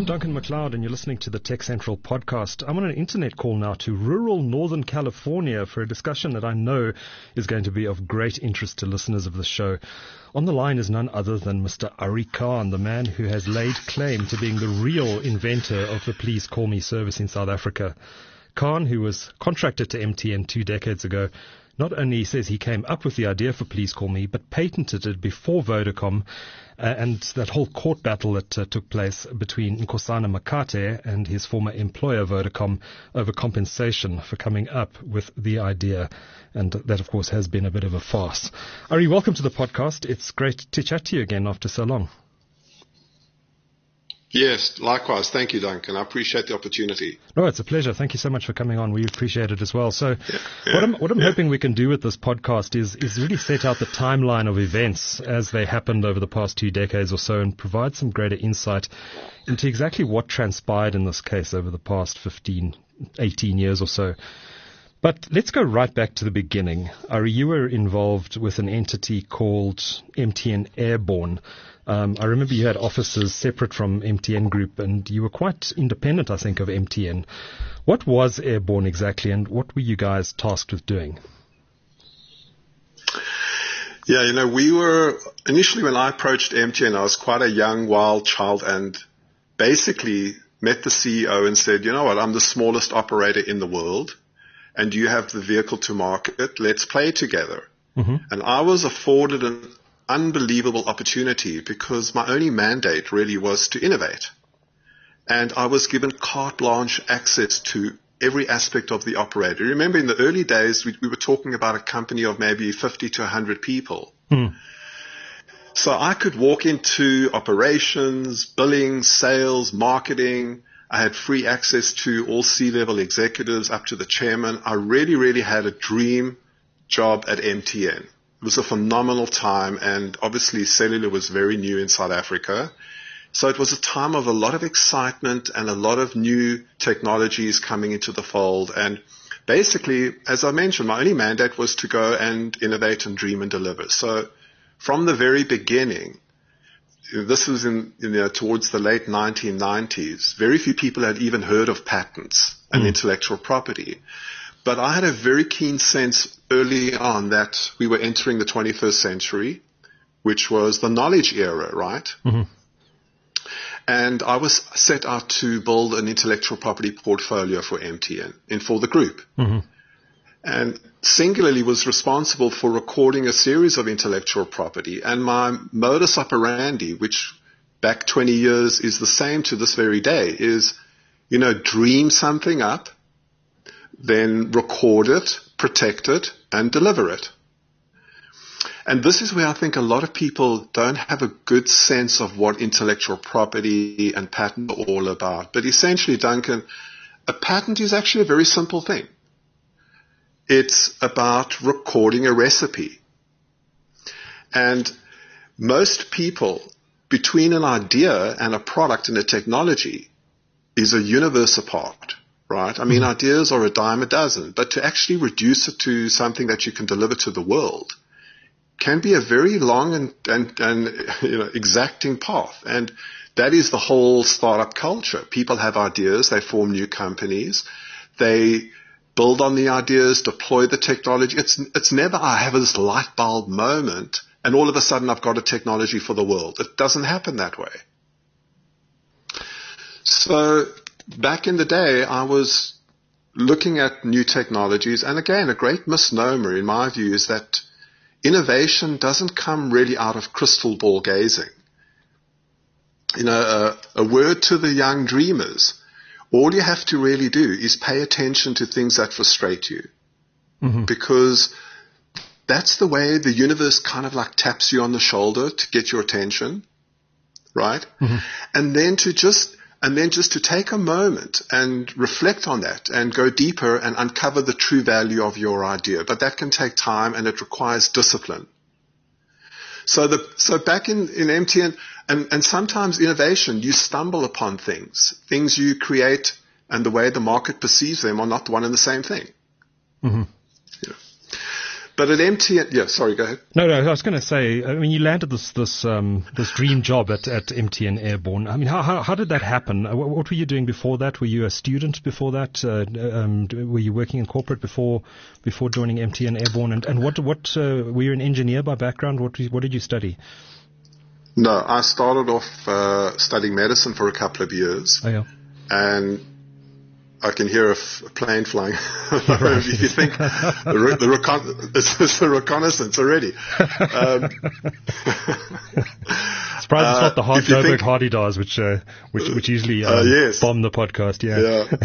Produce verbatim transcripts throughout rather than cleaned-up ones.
Duncan McLeod, and you're listening to the Tech Central podcast. I'm on an internet call now to rural Northern California for a discussion that I know is going to be of great interest to listeners of the show. On the line is none other than Mister Ari Khan, the man who has laid claim to being the real inventor of the Please Call Me service in South Africa. Khan, who was contracted to M T N two decades ago, not only says he came up with the idea for Please Call Me, but patented it before Vodacom, uh, and that whole court battle that uh, took place between Nkosana Makate and his former employer Vodacom over compensation for coming up with the idea. And that, of course, has been a bit of a farce. Ari, welcome to the podcast. It's great to chat to you again after so long. Yes, likewise. Thank you, Duncan. I appreciate the opportunity. No, it's a pleasure. Thank you so much for coming on. We appreciate it as well. So yeah, yeah, what I'm, what I'm yeah. hoping we can do with this podcast is, is really set out the timeline of events as they happened over the past two decades or so and provide some greater insight into exactly what transpired in this case over the past fifteen, eighteen years or so. But let's go right back to the beginning. Ari, you were involved with an entity called M T N Airborne. Um, I remember you had offices separate from M T N Group, and you were quite independent, I think, of M T N. What was Airborne exactly, and what were you guys tasked with doing? Yeah, you know, we were, initially when I approached M T N, I was quite a young, wild child, and basically met the C E O and said, you know what, I'm the smallest operator in the world, and you have the vehicle to market. Let's play together. Mm-hmm. And I was afforded an unbelievable opportunity because my only mandate really was to innovate. And I was given carte blanche access to every aspect of the operator. Remember in the early days, we, we were talking about a company of maybe fifty to one hundred people. Mm. So I could walk into operations, billing, sales, marketing. I had free access to all C-level executives up to the chairman. I really, really had a dream job at M T N. It was a phenomenal time, and obviously cellular was very new in South Africa. So it was a time of a lot of excitement and a lot of new technologies coming into the fold. And basically, as I mentioned, my only mandate was to go and innovate and dream and deliver. So from the very beginning, this was in, you know, towards the late nineteen nineties, very few people had even heard of patents and mm. intellectual property. But I had a very keen sense early on that we were entering the twenty-first century, which was the knowledge era, right? Mm-hmm. And I was set out to build an intellectual property portfolio for M T N and for the group. Mm-hmm. And singularly was responsible for recording a series of intellectual property. And my modus operandi, which back twenty years is the same to this very day, is, you know, dream something up, then record it, protect it, and deliver it. And this is where I think a lot of people don't have a good sense of what intellectual property and patent are all about. But essentially, Duncan, a patent is actually a very simple thing. It's about recording a recipe. And most people, between an idea and a product and a technology, is a universe apart. Right? I mean, mm-hmm. ideas are a dime a dozen, but to actually reduce it to something that you can deliver to the world can be a very long and, and, and you know, exacting path. And that is the whole startup culture. People have ideas, they form new companies, they build on the ideas, deploy the technology. It's, it's never, I have this light bulb moment and all of a sudden I've got a technology for the world. It doesn't happen that way. So back in the day, I was looking at new technologies, and again, a great misnomer in my view is that innovation doesn't come really out of crystal ball gazing. You know, a, a word to the young dreamers, all you have to really do is pay attention to things that frustrate you. Mm-hmm. Because that's the way the universe kind of like taps you on the shoulder to get your attention, right? Mm-hmm. And then to just And then just to take a moment and reflect on that and go deeper and uncover the true value of your idea. But that can take time and it requires discipline. So the, so back in, in M T N, and, and sometimes innovation, you stumble upon things. Things you create and the way the market perceives them are not one and the same thing. Mm-hmm. Yeah. but at M T N, yeah, sorry, go ahead. No, no, I was going to say, I mean, you landed this this um, this dream job at, at M T N Airborne. I mean, how, how how did that happen? What, what were you doing before that? Were you a student before that? Uh, um, were you working in corporate before before joining M T N Airborne? And and what what uh, were you an engineer by background? What what did you study? No, I started off uh, studying medicine for a couple of years, oh, yeah. and I can hear a, f- a plane flying. Right. If you think the, re- the recon- it's, it's the reconnaissance already. Um, Surprised it's not the hard Joburg think, Hardy Dars, which uh, which which usually um, uh, yes. bomb the podcast. Yeah.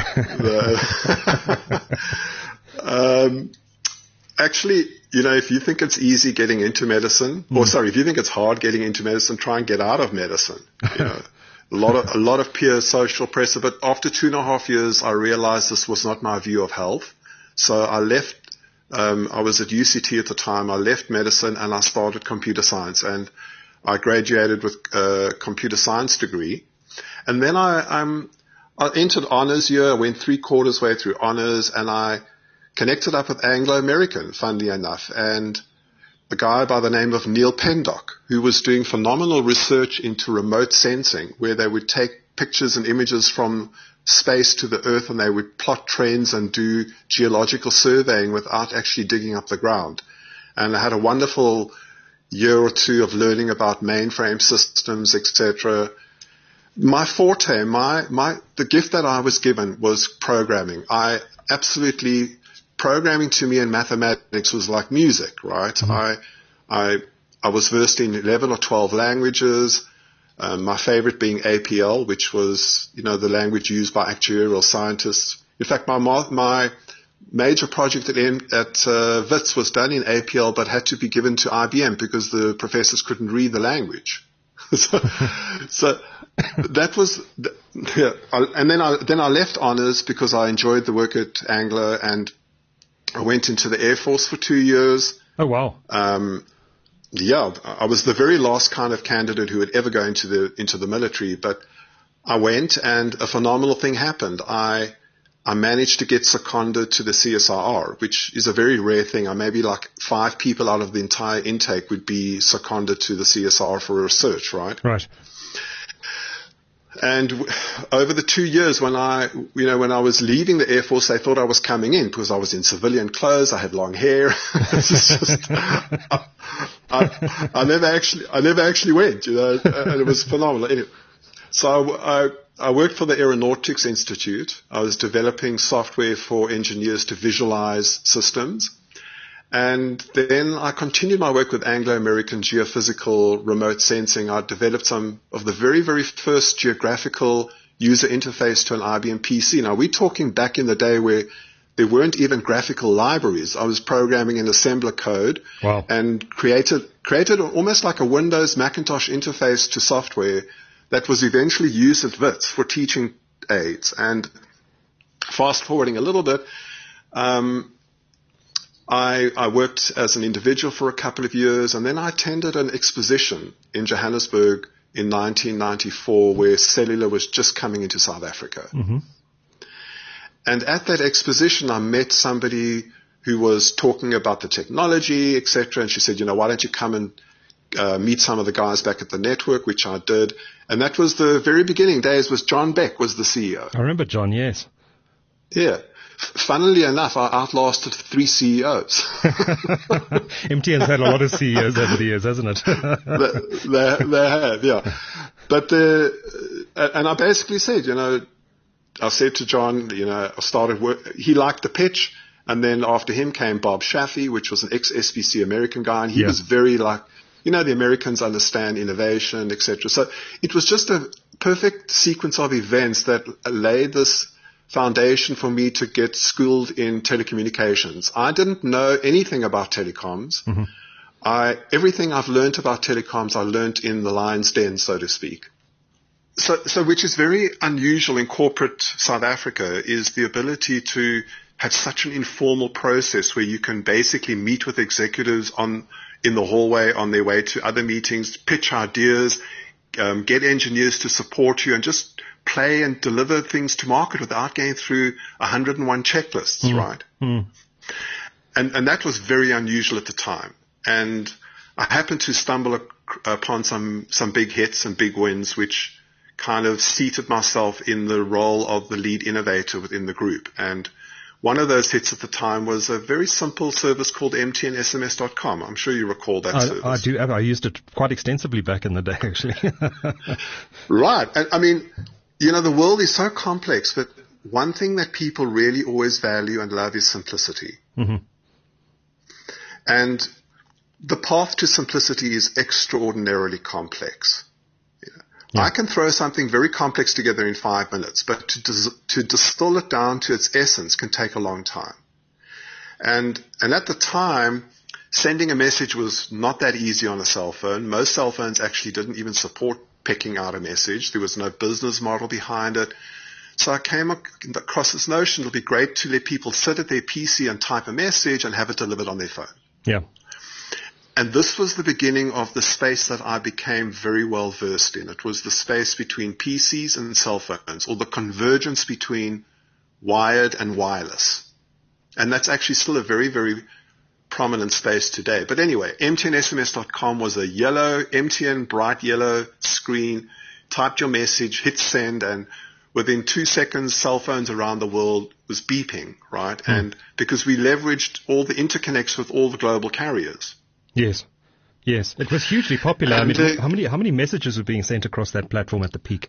yeah. um, actually, you know, if you think it's easy getting into medicine, mm. or sorry, if you think it's hard getting into medicine, try and get out of medicine. You know. A lot of a lot of peer social pressure, but after two and a half years, I realized this was not my view of health. So I left. Um, I was at U C T at the time. I left medicine and I started computer science, and I graduated with a computer science degree. And then I, um, I entered honors year. I went three quarters way through honors, and I connected up with Anglo American, funnily enough, and a guy by the name of Neil Pendock, who was doing phenomenal research into remote sensing, where they would take pictures and images from space to the Earth, and they would plot trends and do geological surveying without actually digging up the ground. And I had a wonderful year or two of learning about mainframe systems, et cetera. My forte, my, my, the gift that I was given was programming. I absolutely Programming to me in mathematics was like music, right? Mm-hmm. I, I, I was versed in eleven or twelve languages. Um, my favorite being A P L, which was, you know, the language used by actuarial scientists. In fact, my my major project at at uh, Wits was done in A P L, but had to be given to I B M because the professors couldn't read the language. so, so that was, yeah. And then I then I left honors because I enjoyed the work at Anglo, and I went into the Air Force for two years. Oh, wow. Um, yeah, I was the very last kind of candidate who would ever go into the into the military, but I went and a phenomenal thing happened. I I managed to get seconded to the C S I R, which is a very rare thing. I maybe like five people out of the entire intake would be seconded to the C S I R for research, right? Right. And w- over the two years when I, you know, when I was leaving the Air Force, they thought I was coming in because I was in civilian clothes. I had long hair. It's just, I, I, I never actually, I never actually went, you know, and it was phenomenal. Anyway, so I, I worked for the Aeronautics Institute. I was developing software for engineers to visualize systems. And then I continued my work with Anglo-American geophysical remote sensing. I developed some of the very, very first geographical user interface to an I B M P C. Now, we're talking back in the day where there weren't even graphical libraries. I was programming in assembler code. Wow. And created created almost like a Windows Macintosh interface to software that was eventually used at Wits for teaching aids. And fast forwarding a little bit, um, I, I worked as an individual for a couple of years, and then I attended an exposition in Johannesburg in nineteen ninety-four where cellular was just coming into South Africa. Mm-hmm. And at that exposition, I met somebody who was talking about the technology, et cetera. And she said, you know, why don't you come and uh, meet some of the guys back at the network, which I did. And that was the very beginning days. Was John Beck was the C E O. I remember John, yes. Yeah. Funnily enough, I outlasted three C E Os. M T N's had a lot of C E Os over the years, hasn't it? they, they, they have, yeah. But the, and I basically said, you know, I said to John, you know, I started work. He liked the pitch, and then after him came Bob Shaffey, which was an ex-S B C American guy, and he yeah. was very like, you know, the Americans understand innovation, et cetera. So it was just a perfect sequence of events that laid this foundation for me to get schooled in telecommunications. I didn't know anything about telecoms. Mm-hmm. I, everything I've learned about telecoms, I learned in the lion's den, so to speak. So, so which is very unusual in corporate South Africa, is the ability to have such an informal process where you can basically meet with executives on in the hallway on their way to other meetings, pitch ideas, um, get engineers to support you, and just play and deliver things to market without going through one hundred and one checklists, mm. right? Mm. and, and that was very unusual at the time. And I happened to stumble ac- upon some, some big hits and big wins, which kind of seated myself in the role of the lead innovator within the group. And one of those hits at the time was a very simple service called M T N S M S dot com. I'm sure you recall that I, service. I do. I used it quite extensively back in the day, actually. Right. And, I mean, you know, the world is so complex, but one thing that people really always value and love is simplicity. Mm-hmm. And the path to simplicity is extraordinarily complex. Yeah. I can throw something very complex together in five minutes, but to, dis- to distill it down to its essence can take a long time. And, and at the time, sending a message was not that easy on a cell phone. Most cell phones actually didn't even support picking out a message. There was no business model behind it. So I came across this notion, it'll be great to let people sit at their P C and type a message and have it delivered on their phone. Yeah. And this was the beginning of the space that I became very well versed in. It was the space between P Cs and cell phones, or the convergence between wired and wireless. And that's actually still a very, very prominent space today. But anyway, M T N S M S dot com was a yellow, M T N bright yellow screen, typed your message, hit send, and within two seconds, cell phones around the world was beeping, right? Mm. And because we leveraged all the interconnects with all the global carriers. Yes, yes, it was hugely popular. And I mean, the, how many how many messages were being sent across that platform at the peak?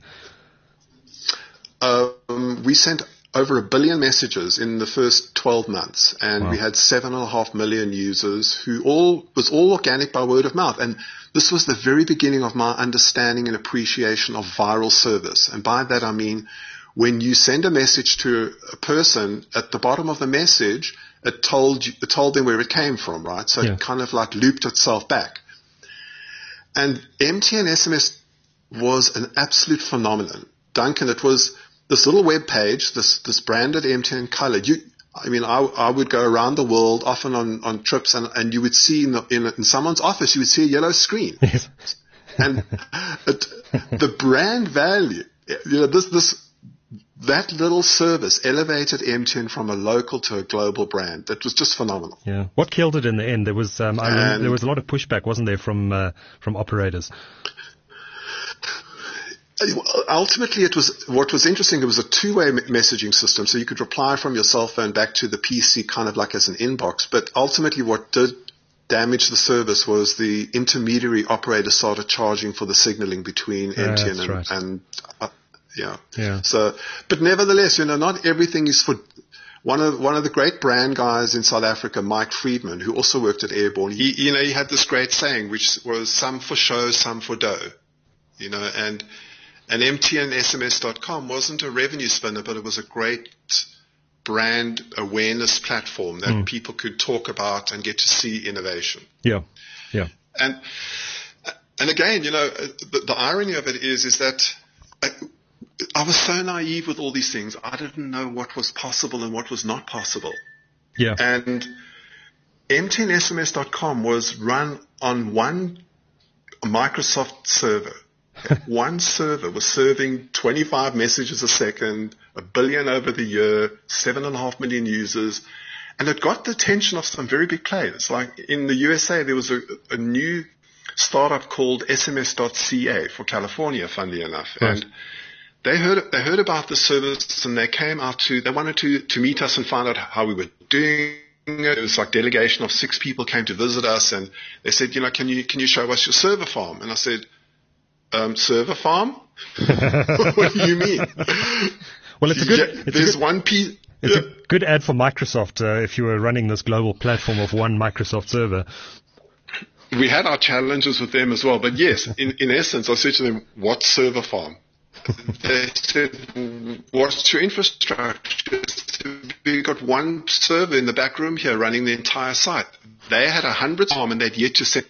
Um, we sent over a billion messages in the first twelve months, and wow. we had seven and a half million users who all was all organic by word of mouth. And this was the very beginning of my understanding and appreciation of viral service. And by that I mean, when you send a message to a person, at the bottom of the message, it told you, it told them where it came from, right? So yeah. it kind of like looped itself back. And M T N S M S was an absolute phenomenon. Duncan, it was this little web page, this, this branded M T N color. You, I mean, I, I would go around the world, often on, on trips, and, and you would see in, the, in, in someone's office, you would see a yellow screen. Yes. And it, the brand value, you know, this, this, that little service elevated M T N from a local to a global brand. That was just phenomenal. Yeah. What killed it in the end? There was, um, I remember there was a lot of pushback, wasn't there, from, uh, from operators? Ultimately, it was what was interesting. It was a two-way messaging system, so you could reply from your cell phone back to the P C, kind of like as an inbox. But ultimately, what did damage the service was the intermediary operator started charging for the signaling between yeah, M T N and, right. and uh, yeah. yeah. So, but nevertheless, you know, not everything is for. One of one of the great brand guys in South Africa, Mike Friedman, who also worked at Airborne. He, you know, he had this great saying, which was "some for show, some for dough," you know, and. And M T N S M S dot com wasn't a revenue spinner, but it was a great brand awareness platform that mm. people could talk about and get to see innovation. Yeah, yeah. And and again, you know, the, the irony of it is, is that I, I was so naive with all these things. I didn't know what was possible and what was not possible. Yeah. And M T N S M S dot com was run on one Microsoft server. One server was serving twenty-five messages a second, a billion over the year, seven and a half million users, and it got the attention of some very big players. Like in the U S A, there was a, a new startup called S M S dot C A for California, funnily enough, right. and they heard they heard about the service and they came out to they wanted to to meet us and find out how we were doing. It was like delegation of six people came to visit us, and they said, you know, can you can you show us your server farm? And I said. Um, server farm? What do you mean? Well, it's a good. Yeah, it's there's a good, one piece. It's yeah. a good ad for Microsoft uh, if you were running this global platform of one Microsoft server. We had our challenges with them as well, but yes, in, in essence, I said to them, "What server farm?" They said, "What's your infrastructure?" We got one server in the back room here running the entire site. They had a hundred farm and they'd yet to set.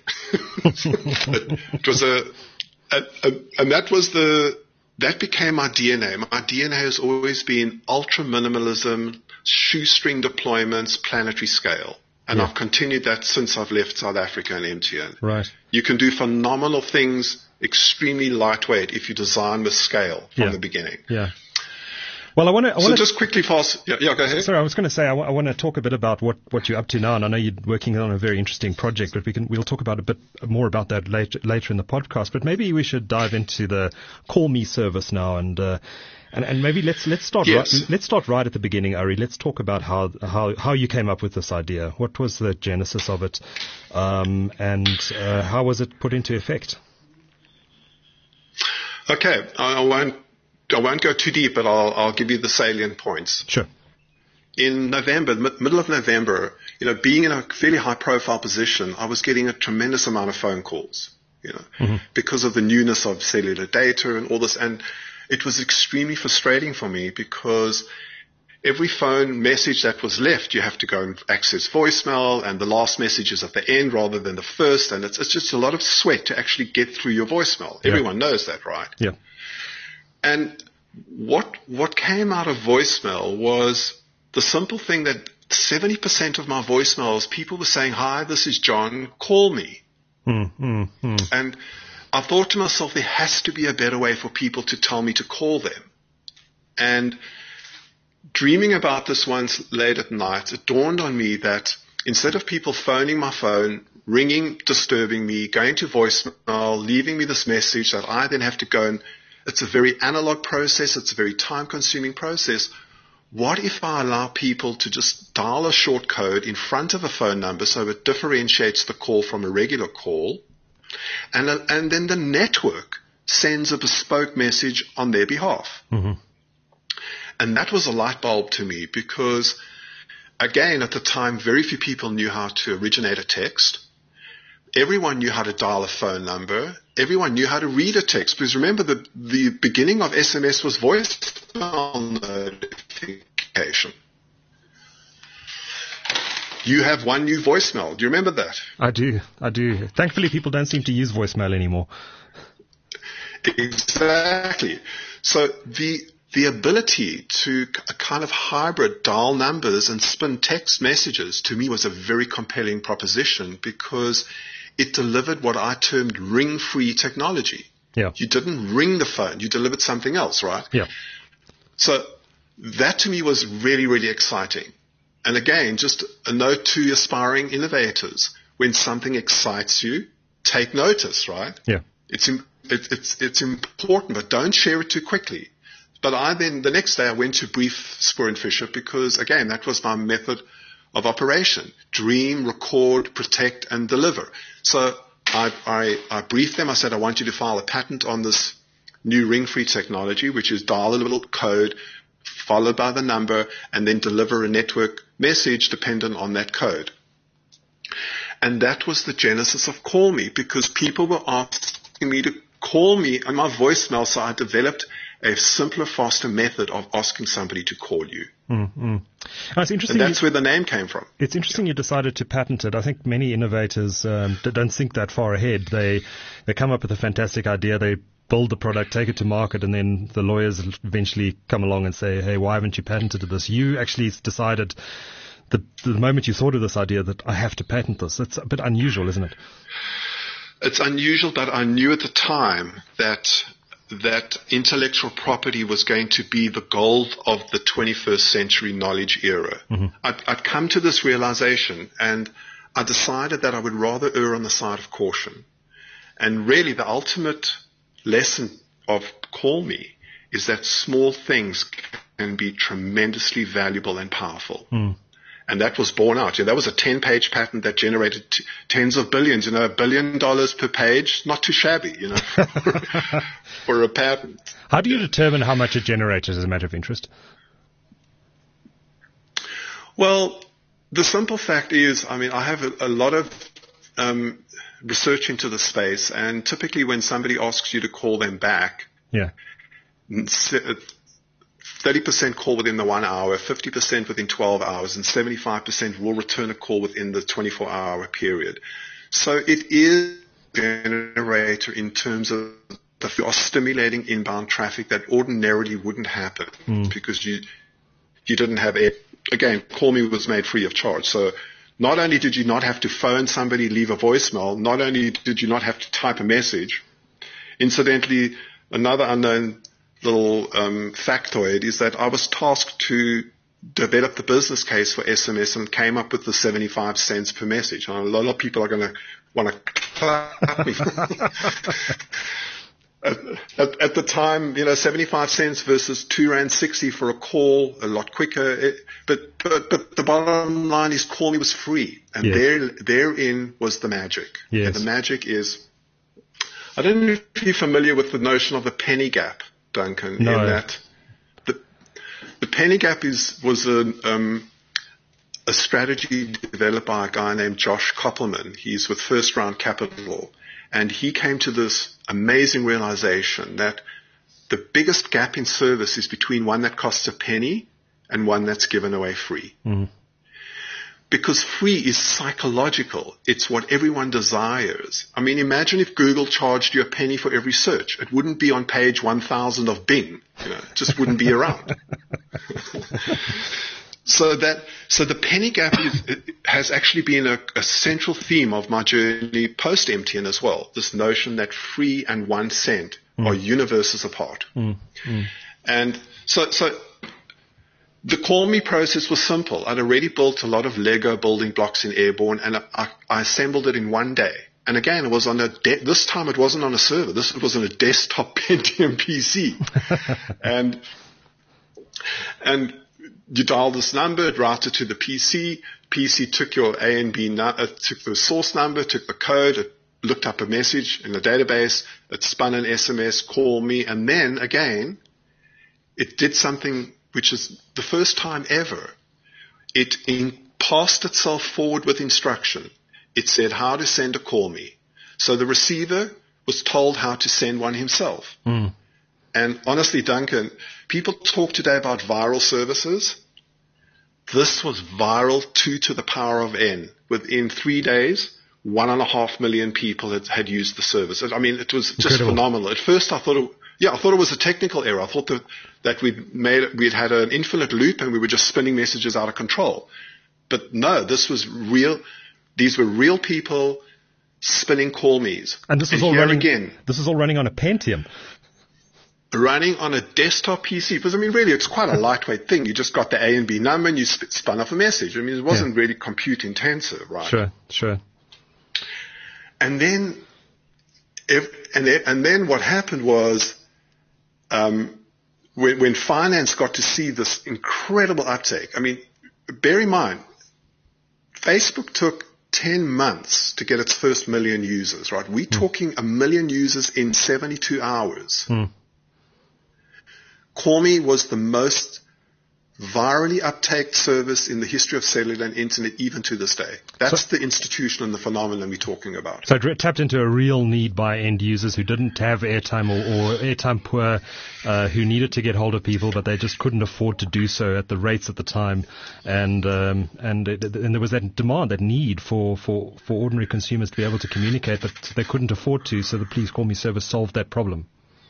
It was a And, and that was the, that became my D N A. My D N A has always been ultra minimalism, shoestring deployments, planetary scale. And yeah. I've continued that since I've left South Africa and M T N. Right. You can do phenomenal things extremely lightweight if you design with scale from yeah. the beginning. Yeah. Well, I want to. So wanna, just quickly fast. Yeah, yeah, go ahead. Sorry, I was going to say I, w- I want to talk a bit about what, what you're up to now, and I know you're working on a very interesting project, but we can we'll talk about a bit more about that later later in the podcast. But maybe we should dive into the Call Me service now, and uh, and and maybe let's let's start Yes. right, let's start right at the beginning, Ari. Let's talk about how how how you came up with this idea. What was the genesis of it, um, and uh, how was it put into effect? Okay, I I won't I won't go too deep, but I'll I'll give you the salient points. Sure. In November, mid- middle of November, you know, being in a fairly high-profile position, I was getting a tremendous amount of phone calls, you know, Mm-hmm. because of the newness of cellular data and all this, and it was extremely frustrating for me because every phone message that was left, you have to go and access voicemail, and the last message is at the end rather than the first, and it's, it's just a lot of sweat to actually get through your voicemail. Yeah. Everyone knows that, right? Yeah. And what what came out of voicemail was the simple thing that seventy percent of my voicemails, people were saying, "Hi, this is John, call me." Mm, mm, mm. And I thought to myself, there has to be a better way for people to tell me to call them. And dreaming about this once late at night, it dawned on me that instead of people phoning my phone, ringing, disturbing me, going to voicemail, leaving me this message that I then have to go and it's a very analog process, it's a very time-consuming process. What if I allow people to just dial a short code in front of a phone number so it differentiates the call from a regular call, and, and then the network sends a bespoke message on their behalf? Mm-hmm. And that was a light bulb to me because, again, at the time, very few people knew how to originate a text. Everyone knew how to dial a phone number. Everyone knew how to read a text. Because remember, the, the beginning of S M S was voicemail notification. You have one new voicemail. Do you remember that? I do. I do. Thankfully, people don't seem to use voicemail anymore. Exactly. So the the ability to a kind of hybrid dial numbers and spin text messages to me was a very compelling proposition because it delivered what I termed ring-free technology. Yeah. You didn't ring the phone. You delivered something else, right? Yeah. So that to me was really, really exciting. And again, just a note to aspiring innovators. When something excites you, take notice, right? Yeah. It's, it, it's, it's important, but don't share it too quickly. But I then, the next day I went to brief Spoor and Fisher because, again, that was my method of operation. Dream, record, protect, and deliver. So I, I, I briefed them. I said, I want you to file a patent on this new ring-free technology, which is dial a little code, followed by the number, and then deliver a network message dependent on that code. And that was the genesis of Call Me, because people were asking me to call me on my voicemail, so I developed a simpler, faster method of asking somebody to call you. Mm-hmm. Oh, it's interesting. And that's you, where the name came from. It's interesting you decided to patent it. I think many innovators um, don't think that far ahead. They they come up with a fantastic idea. They build the product, take it to market, and then the lawyers eventually come along and say, hey, why haven't you patented this? You actually decided the, the moment you thought of this idea that I have to patent this. It's a bit unusual, isn't it? It's unusual, but I knew at the time that that intellectual property was going to be the gold of the twenty-first century knowledge era. Mm-hmm. I'd, I'd come to this realization, and I decided that I would rather err on the side of caution. And really, the ultimate lesson of Call Me is that small things can be tremendously valuable and powerful. Mm. And that was borne out. You know, that was a ten-page patent that generated t- tens of billions. You know, a billion dollars per page, not too shabby, you know, for, for a patent. How do you determine how much it generated as a matter of interest? Well, the simple fact is, I mean, I have a, a lot of um, research into the space, and typically when somebody asks you to call them back, yeah. thirty percent call within the one hour, fifty percent within twelve hours, and seventy-five percent will return a call within the twenty-four hour period. So it is a generator in terms of the, you are stimulating inbound traffic that ordinarily wouldn't happen mm. because you you didn't have air. Again, Call Me was made free of charge. So not only did you not have to phone somebody, leave a voicemail, not only did you not have to type a message, incidentally, another unknown little um, factoid is that I was tasked to develop the business case for S M S and came up with the seventy-five cents per message. And a lot of people are going to want to clap me. At, at, at the time, you know, seventy-five cents versus two rand sixty for a call, a lot quicker. It, but, but, but the bottom line is Call Me was free. And yes. there, therein was the magic. Yes. And the magic is, I don't know if you're familiar with the notion of the penny gap, Duncan, no. in that the, the penny gap is, was a, um, a strategy developed by a guy named Josh Koppelman. He's with First Round Capital. And he came to this amazing realization that the biggest gap in service is between one that costs a penny and one that's given away free. Mm. Because free is psychological. It's what everyone desires. I mean, imagine if Google charged you a penny for every search. It wouldn't be on page one thousand of Bing. You know, it just wouldn't be around. So that, so the penny gap is, has actually been a, a central theme of my journey post M T N as well. This notion that free and one cent mm. are universes apart. Mm. Mm. And so, so the Call Me process was simple. I'd already built a lot of Lego building blocks in Airborne, and I, I assembled it in one day. And again, it was on a de- this time it wasn't on a server. This was on a desktop Pentium P C, and and. You dial this number, it routed to the P C. P C took your A and B, uh, took the source number, took the code, it looked up a message in the database, it spun an S M S, Call Me, and then again, it did something which is the first time ever. It in, passed itself forward with instruction. It said how to send a Call Me. So the receiver was told how to send one himself. Mm. And honestly, Duncan, people talk today about viral services. This was viral two to the power of n. Within three days, one and a half million people had, had used the service. I mean, it was just Incredible. phenomenal. At first, I thought, it, yeah, I thought it was a technical error. I thought that, that we'd made, we'd had an infinite loop and we were just spinning messages out of control. But no, this was real. These were real people spinning Call Me's. And this is and all running again. This is all running on a Pentium. Running on a desktop P C, because I mean, really, it's quite a lightweight thing. You just got the A and B number and you sp- spun off a message. I mean, it wasn't yeah. really compute intensive, right? Sure, sure. And then, if, and then, and then what happened was, um, when, when finance got to see this incredible uptake. I mean, bear in mind, Facebook took ten months to get its first million users, right? We're mm. talking a million users in seventy-two hours. Mm. Call Me was the most virally uptaked service in the history of cellular and internet, even to this day. That's so, the institution and the phenomenon we're talking about. So it tapped into a real need by end users who didn't have airtime or, or airtime poor, uh, who needed to get hold of people, but they just couldn't afford to do so at the rates at the time. And um, and, it, and there was that demand, that need for, for, for ordinary consumers to be able to communicate, but they couldn't afford to, so the Please Call Me service solved that problem.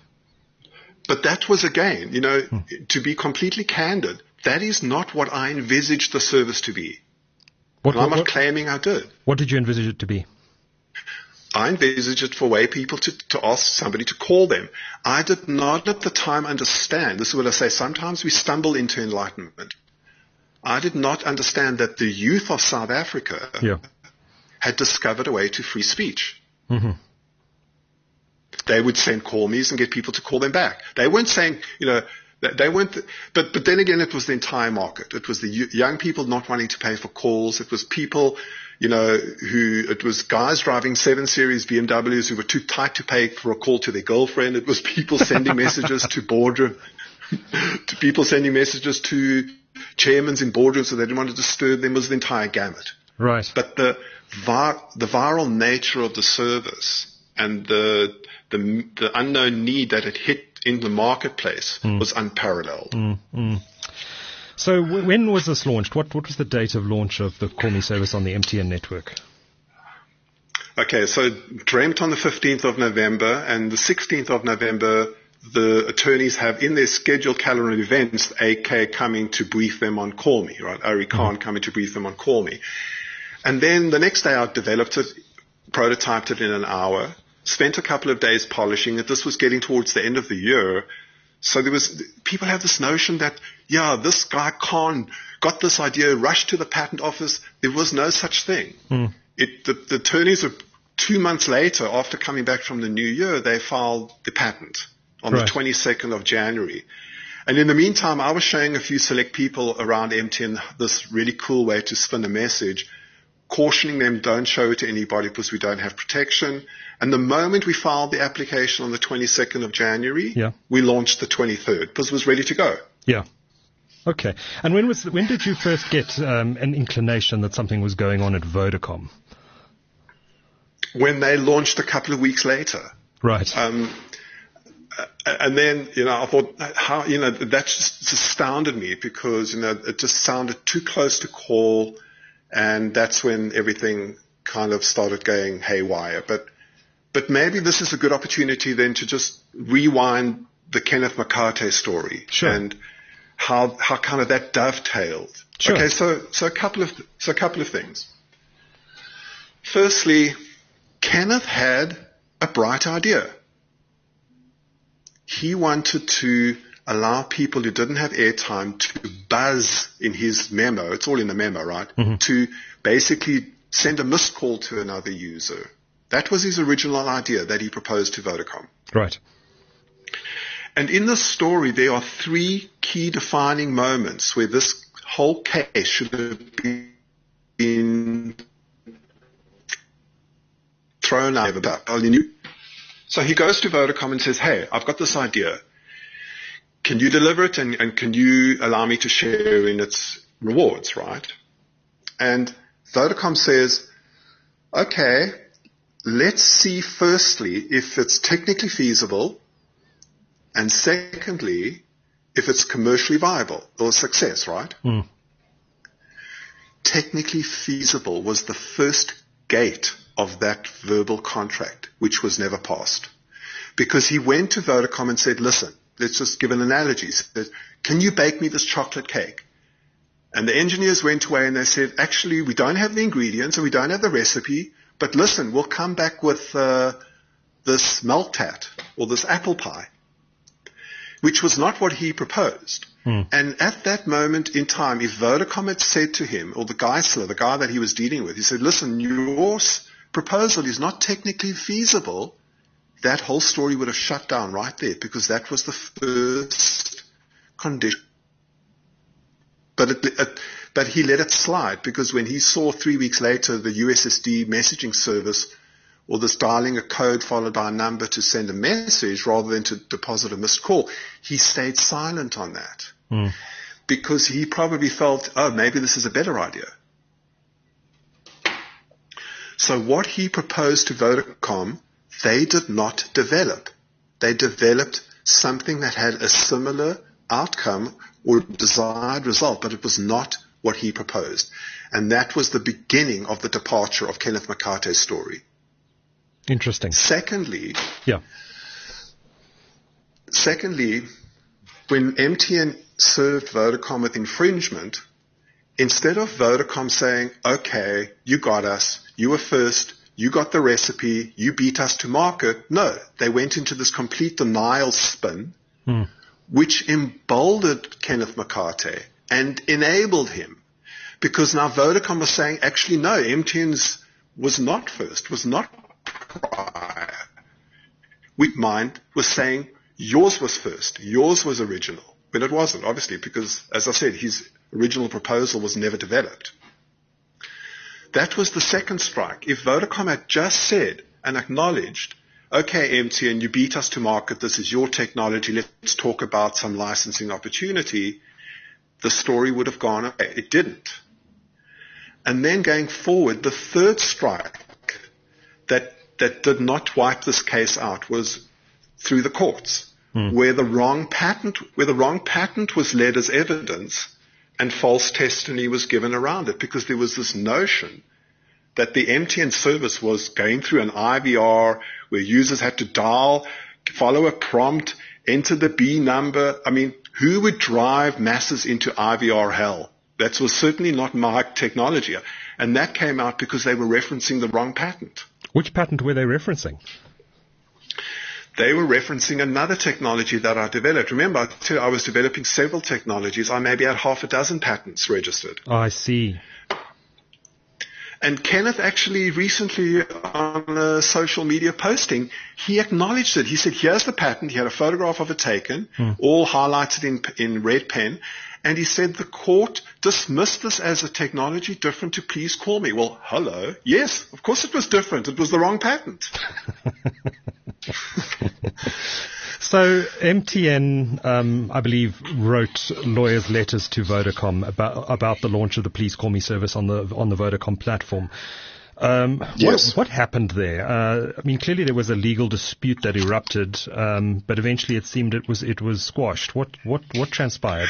But that was, again, you know, hmm. to be completely candid, that is not what I envisaged the service to be. What, and I'm what, not what, claiming I did. What did you envisage it to be? I envisaged it for way people to, to ask somebody to call them. I did not at the time understand, this is what I say, sometimes we stumble into enlightenment. I did not understand that the youth of South Africa yeah. had discovered a way to free speech. Mm-hmm. They would send Call Me's and get people to call them back. They weren't saying, you know, they weren't, but, but then again, it was the entire market. It was the young people not wanting to pay for calls. It was people, you know, who, it was guys driving seven series B M Ws who were too tight to pay for a call to their girlfriend. It was people sending messages to boardroom, to people sending messages to chairmen in boardrooms so they didn't want to disturb them. It was the entire gamut. Right. But the, vi- the viral nature of the service and the, the, the unknown need that it hit in the marketplace mm. was unparalleled. Mm, mm. So w- when was this launched? What what was the date of launch of the Call Me service on the M T N network? Okay, so dreamt on the fifteenth of November, and the sixteenth of November, the attorneys have in their scheduled calendar events, A K coming to brief them on Call Me, right? Ari Khan mm. coming to brief them on Call Me. And then the next day I developed it, prototyped it in an hour, spent a couple of days polishing it. This was getting towards the end of the year. So there was, people have this notion that, yeah, this guy Khan got this idea, rushed to the patent office. There was no such thing. Mm. It, the, the attorneys were two months later, after coming back from the new year, they filed the patent on right. the twenty-second of January. And in the meantime, I was showing a few select people around M T N this really cool way to spin a message, cautioning them, don't show it to anybody because we don't have protection. And the moment we filed the application on the twenty-second of January, yeah. we launched the twenty-third because it was ready to go. Yeah. Okay. And when was when did you first get um, an inclination that something was going on at Vodacom? When they launched a couple of weeks later. Right. Um, and then, you know, I thought, how, you know, that just astounded me because, you know, it just sounded too close to call. And that's when everything kind of started going haywire. But, but maybe this is a good opportunity then to just rewind the Kenneth McCarthy story. Sure. And how, how kind of that dovetailed. Sure. Okay. So, so a couple of, so a couple of things. Firstly, Kenneth had a bright idea. He wanted to allow people who didn't have airtime to buzz in his memo. It's all in the memo, right? Mm-hmm. To basically send a missed call to another user. That was his original idea that he proposed to Vodacom. Right. And in this story, there are three key defining moments where this whole case should have been thrown out of the So he goes to Vodacom and says, hey, I've got this idea. Can you deliver it and, and can you allow me to share in its rewards, right? And Vodacom says, okay, let's see firstly if it's technically feasible and secondly, if it's commercially viable or a success, right? Mm. Technically feasible was the first gate of that verbal contract, which was never passed. Because he went to Vodacom and said, listen, let's just give an analogy. He said, can you bake me this chocolate cake? And the engineers went away and they said, actually, we don't have the ingredients and we don't have the recipe, but listen, we'll come back with uh, this milk tat or this apple pie, which was not what he proposed. Hmm. And at that moment in time, if Vodacom had said to him, or the Geisler, the guy that he was dealing with, he said, listen, yours proposal is not technically feasible, that whole story would have shut down right there because that was the first condition. But it, it, but he let it slide because when he saw three weeks later the U S S D messaging service or this dialing a code followed by a number to send a message rather than to deposit a missed call, he stayed silent on that mm. because he probably felt, oh, maybe this is a better idea. So what he proposed to Vodacom, they did not develop. They developed something that had a similar outcome or desired result, but it was not what he proposed. And that was the beginning of the departure of Kenneth McCarthy's story. Interesting. Secondly, yeah. Secondly, when M T N served Vodacom with infringement, instead of Vodacom saying, okay, you got us, you were first, you got the recipe, you beat us to market, no, they went into this complete denial spin, mm. which emboldened Kenneth McCarthy and enabled him. Because now Vodacom was saying, actually, no, M T N's was not first, was not prior. Weakmind was saying, yours was first, yours was original. But it wasn't, obviously, because, as I said, his original proposal was never developed. That was the second strike. If Vodacom had just said and acknowledged, okay, M T N, you beat us to market, this is your technology, let's talk about some licensing opportunity, the story would have gone away. It didn't. And then going forward, the third strike that, that did not wipe this case out was through the courts, hmm. where the wrong patent, where the wrong patent was led as evidence and false testimony was given around it, because there was this notion that the M T N service was going through an I V R where users had to dial, follow a prompt, enter the B number. I mean, who would drive masses into I V R hell? That was certainly not my technology. And that came out because they were referencing the wrong patent. Which patent were they referencing? they were referencing another technology that I developed. Remember, I told you I was developing several technologies. I maybe had half a dozen patents registered. Oh, I see. And Kenneth actually recently on a social media posting, he acknowledged it. He said, here's the patent. He had a photograph of it taken, hmm. all highlighted in, in red pen. And he said the court dismissed this as a technology different to Please Call Me. Well, hello. Yes, of course it was different. It was the wrong patent. So M T N, um, I believe, wrote lawyers' letters to Vodacom about about the launch of the Please Call Me service on the on the Vodacom platform. Um, yes. What, what happened there? Uh, I mean, clearly there was a legal dispute that erupted, um, but eventually it seemed it was it was squashed. What what what transpired?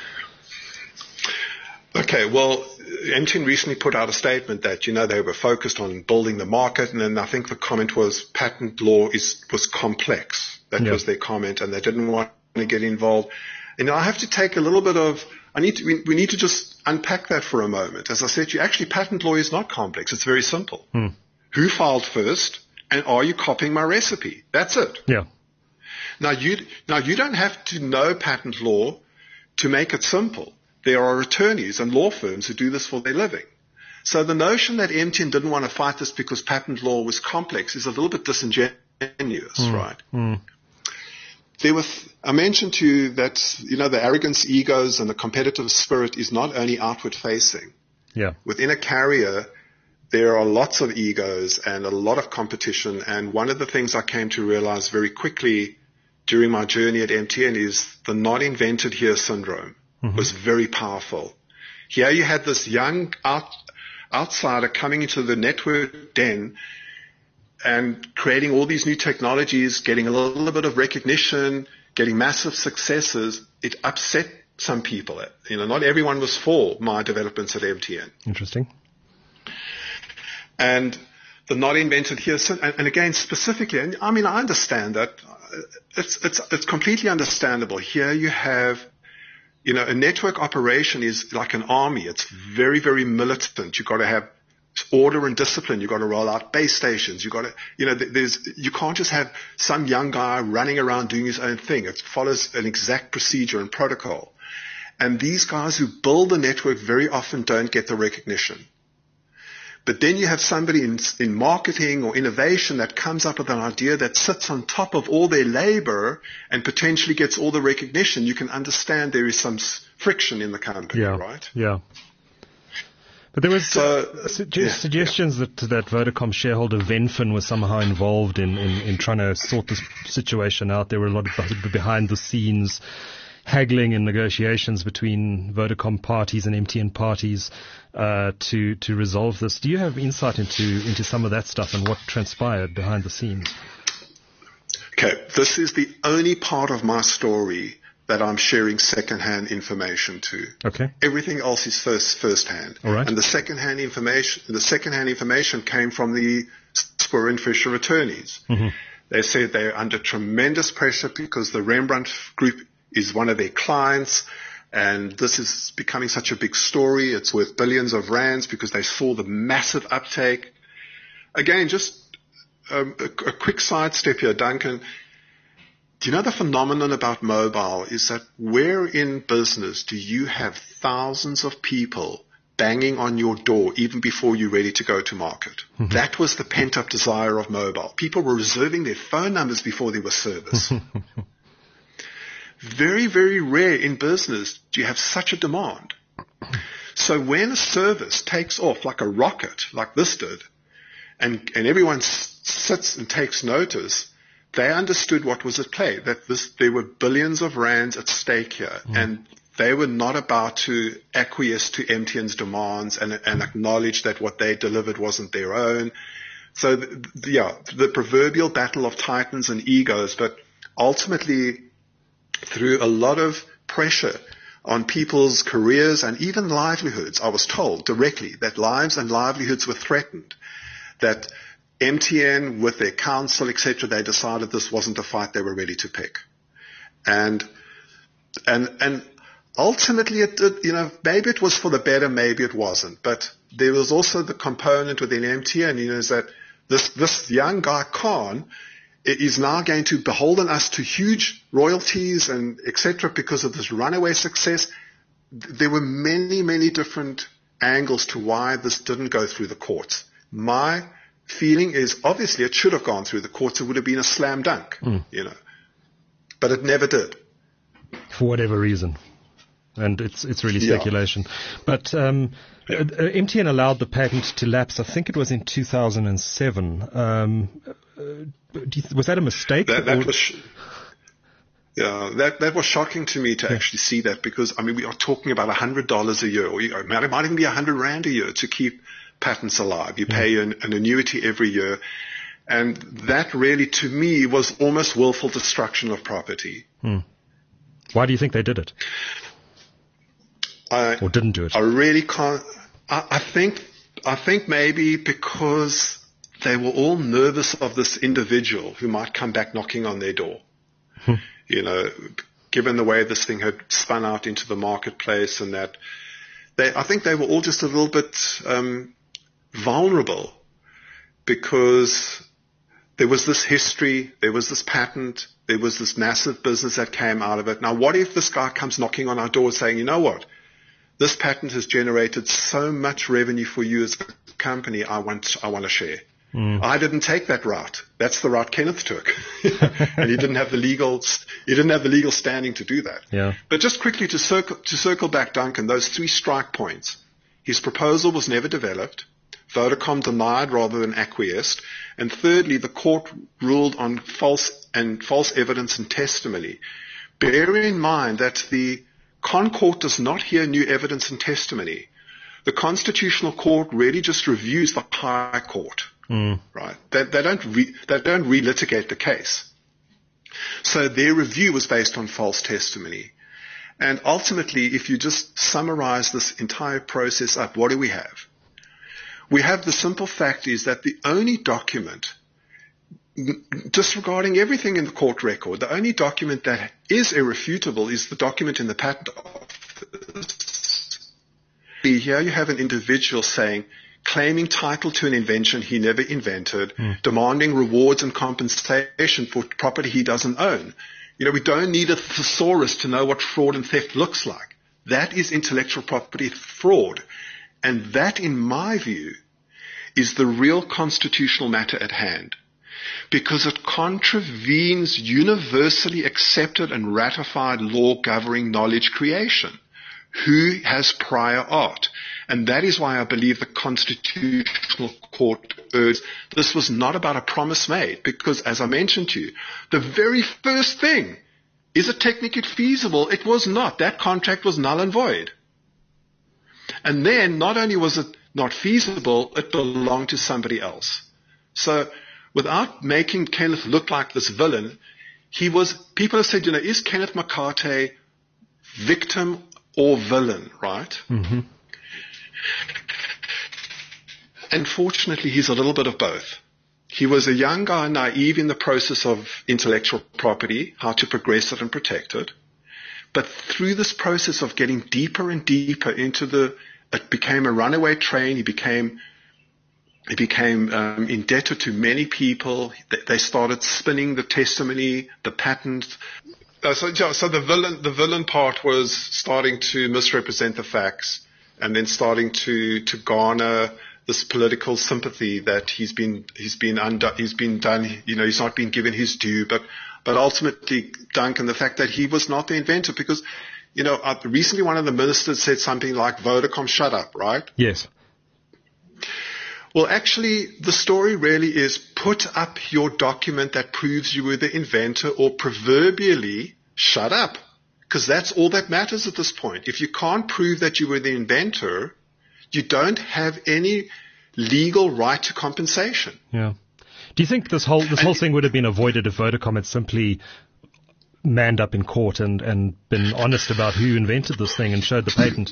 Okay, well, M T N recently put out a statement that, you know, they were focused on building the market, and then I think the comment was patent law is was complex. That yeah. was their comment, and they didn't want to get involved. And I have to take a little bit of, I need to, we, we need to just unpack that for a moment. As I said to you, actually patent law is not complex. It's very simple. Hmm. Who filed first, and are you copying my recipe? That's it. Yeah. Now you, now you don't have to know patent law to make it simple. There are attorneys and law firms who do this for their living. So the notion that M T N didn't want to fight this because patent law was complex is a little bit disingenuous, mm. right? Mm. There was, I mentioned to you that, you know, the arrogance, egos, and the competitive spirit is not only outward facing. Yeah. Within a carrier, there are lots of egos and a lot of competition. And one of the things I came to realize very quickly during my journey at M T N is the not invented here syndrome. Mm-hmm. Was very powerful. Here you had this young out, outsider coming into the network den and creating all these new technologies, getting a little, little bit of recognition, getting massive successes. It upset some people. You know, not everyone was for my developments at M T N. Interesting. And the not invented here, and, and again, specifically, and I mean, I understand that. It's, it's, it's completely understandable. Here you have, you know, a network operation is like an army. It's very, very militant. You've got to have order and discipline. You've got to roll out base stations. You've got to, you know, there's, you can't just have some young guy running around doing his own thing. It follows an exact procedure and protocol. And these guys who build the network very often don't get the recognition. But then you have somebody in, in marketing or innovation that comes up with an idea that sits on top of all their labor and potentially gets all the recognition. You can understand there is some friction in the company, yeah, right? Yeah. But there was so, uh, suge- yeah, suggestions yeah. that that Vodacom shareholder Venfin was somehow involved in, in, in trying to sort this situation out. There were a lot of behind the scenes haggling and negotiations between Vodacom parties and M T N parties uh, to to resolve this. Do you have insight into into some of that stuff and what transpired behind the scenes? Okay, this is the only part of my story that I'm sharing second-hand information to. Okay. Everything else is first first-hand. All right. And the second-hand information, the second-hand information came from the Spur and Fisher attorneys. Mm-hmm. They said they're under tremendous pressure because the Rembrandt Group is one of their clients, and this is becoming such a big story. It's worth billions of rands because they saw the massive uptake. Again, just um, a, a quick sidestep here, Duncan. Do you know the phenomenon about mobile is that where in business do you have thousands of people banging on your door even before you're ready to go to market? Mm-hmm. That was the pent-up desire of mobile. People were reserving their phone numbers before there was service. Very, very rare in business do you have such a demand. So when a service takes off like a rocket, like this did, and, and everyone s- sits and takes notice, they understood what was at play, that this, there were billions of rands at stake here, mm. and they were not about to acquiesce to M T N's demands and, and acknowledge that what they delivered wasn't their own. So, the, the, yeah, the proverbial battle of titans and egos, but ultimately through a lot of pressure on people's careers and even livelihoods, I was told directly that lives and livelihoods were threatened, that M T N, with their counsel, et cetera, they decided this wasn't a fight they were ready to pick. And, and, and ultimately it did, you know, maybe it was for the better, maybe it wasn't. But there was also the component within M T N, you know, is that this, this young guy, Khan, is now going to beholden us to huge royalties and et cetera because of this runaway success. There were many, many different angles to why this didn't go through the courts. My feeling is obviously it should have gone through the courts. It would have been a slam dunk, mm. you know, but it never did. For whatever reason. And it's it's really speculation. Yeah. But um, yeah. M T N allowed the patent to lapse, I think it was in two thousand seven. Um, uh, was that a mistake? That, that was, yeah, that, that was shocking to me to yeah. actually see that, because, I mean, we are talking about one hundred dollars a year, or it might even be one hundred rand a year to keep patents alive. You pay yeah. an, an annuity every year. And that really, to me, was almost willful destruction of property. Hmm. Why do you think they did it? I, or didn't do it? I really can't. I, I think. I think maybe because they were all nervous of this individual who might come back knocking on their door. Hmm. You know, given the way this thing had spun out into the marketplace, and that they, I think they were all just a little bit um, vulnerable, because there was this history, there was this patent, there was this massive business that came out of it. Now, what if this guy comes knocking on our door saying, you know what? This patent has generated so much revenue for you as a company, I want, I want to share. Mm. I didn't take that route. That's the route Kenneth took. And he didn't have the legal, he didn't have the legal standing to do that. Yeah. But just quickly to circle, to circle back, Duncan, those three strike points. His proposal was never developed. Vodacom denied rather than acquiesced. And thirdly, the court ruled on false and false evidence and testimony. Bear in mind that the ConCourt does not hear new evidence and testimony. The Constitutional Court really just reviews the High Court, mm. right? They, they don't re, they don't relitigate the case. So their review was based on false testimony. And ultimately, if you just summarize this entire process up, what do we have? We have the simple fact is that the only document, disregarding everything in the court record, the only document that is irrefutable is the document in the patent office. Here you have an individual saying, claiming title to an invention he never invented, mm. demanding rewards and compensation for property he doesn't own. You know, we don't need a thesaurus to know what fraud and theft looks like. That is intellectual property fraud. And that, in my view, is the real constitutional matter at hand, because it contravenes universally accepted and ratified law governing knowledge creation. Who has prior art? And that is why I believe the Constitutional Court urged this was not about a promise made, because, as I mentioned to you, the very first thing, is it technically feasible? It was not. That contract was null and void. And then, not only was it not feasible, it belonged to somebody else. So, without making Kenneth look like this villain, he was, people have said, you know, is Kenneth McCarthy victim or villain, right? Mm-hmm. Unfortunately, he's a little bit of both. He was a young guy, naive in the process of intellectual property, how to progress it and protect it. But through this process of getting deeper and deeper into the, it became a runaway train. He became, he became um, indebted to many people. They started spinning the testimony, the patent. Uh, so, so the villain, the villain part was starting to misrepresent the facts, and then starting to to garner this political sympathy that he's been he's been undone, he's been done. You know, he's not been given his due, but. But ultimately, Duncan, the fact that he was not the inventor, because, you know, uh, recently one of the ministers said something like, Vodacom, shut up, right? Yes. Well, actually, the story really is put up your document that proves you were the inventor, or proverbially, shut up. Because that's all that matters at this point. If you can't prove that you were the inventor, you don't have any legal right to compensation. Yeah. Do you think this whole this whole thing would have been avoided if Vodacom had simply manned up in court and, and been honest about who invented this thing and showed the patent?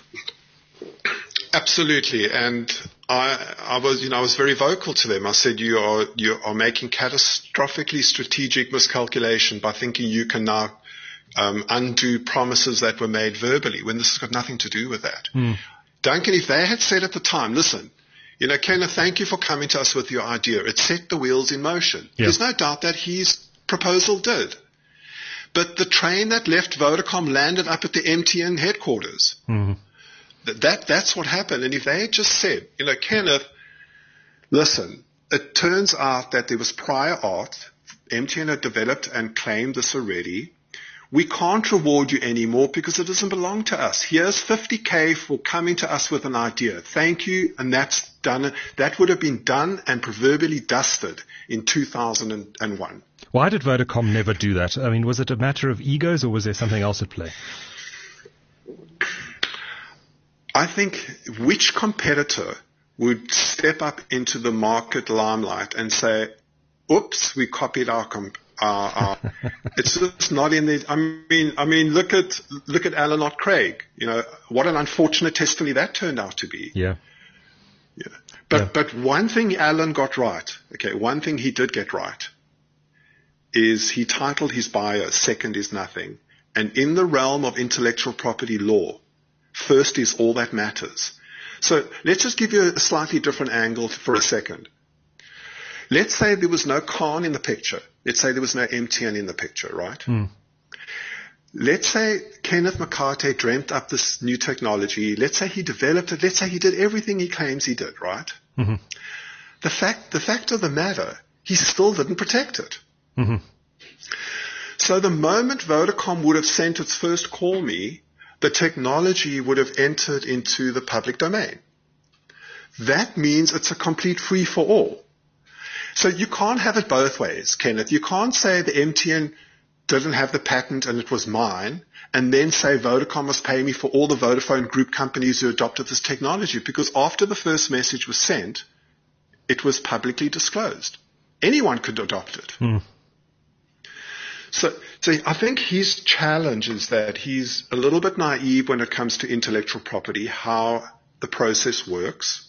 Absolutely, and I, I was, you know, I was very vocal to them. I said, "You are you are making catastrophically strategic miscalculation by thinking you can now um, undo promises that were made verbally, when this has got nothing to do with that." Mm. Duncan, if they had said at the time, "Listen, You know, Kenneth, thank you for coming to us with your idea. It set the wheels in motion. Yeah. There's no doubt that his proposal did. But the train that left Vodacom landed up at the M T N headquarters. Mm-hmm. That, that That's what happened. And if they had just said, you know, Kenneth, listen, it turns out that there was prior art. M T N had developed and claimed this already. We can't reward you anymore because it doesn't belong to us. Here's fifty K for coming to us with an idea. Thank you. And that's done. That would have been done and proverbially dusted in two thousand one. Why did Vodacom never do that? I mean, was it a matter of egos or was there something else at play? I think which competitor would step up into the market limelight and say, oops, we copied our comp- our, our it's just not in the, I mean, I mean, look at, look at Alan Ott Craig. You know, what an unfortunate testimony that turned out to be. Yeah. Yeah. But, yeah. but one thing Alan got right, okay, one thing he did get right is he titled his bio, Second is Nothing. And in the realm of intellectual property law, first is all that matters. So let's just give you a slightly different angle for a second. Let's say there was no Khan in the picture. Let's say there was no M T N in the picture, right? Mm. Let's say Kenneth McCarthy dreamt up this new technology. Let's say he developed it. Let's say he did everything he claims he did, right? Mm-hmm. The fact, the fact of the matter, he still didn't protect it. Mm-hmm. So the moment Vodacom would have sent its first call me, the technology would have entered into the public domain. That means it's a complete free-for-all. So you can't have it both ways, Kenneth. You can't say the M T N didn't have the patent and it was mine, and then say Vodacom must pay me for all the Vodafone group companies who adopted this technology, because after the first message was sent, it was publicly disclosed. Anyone could adopt it. Mm. So, so I think his challenge is that he's a little bit naive when it comes to intellectual property, how the process works.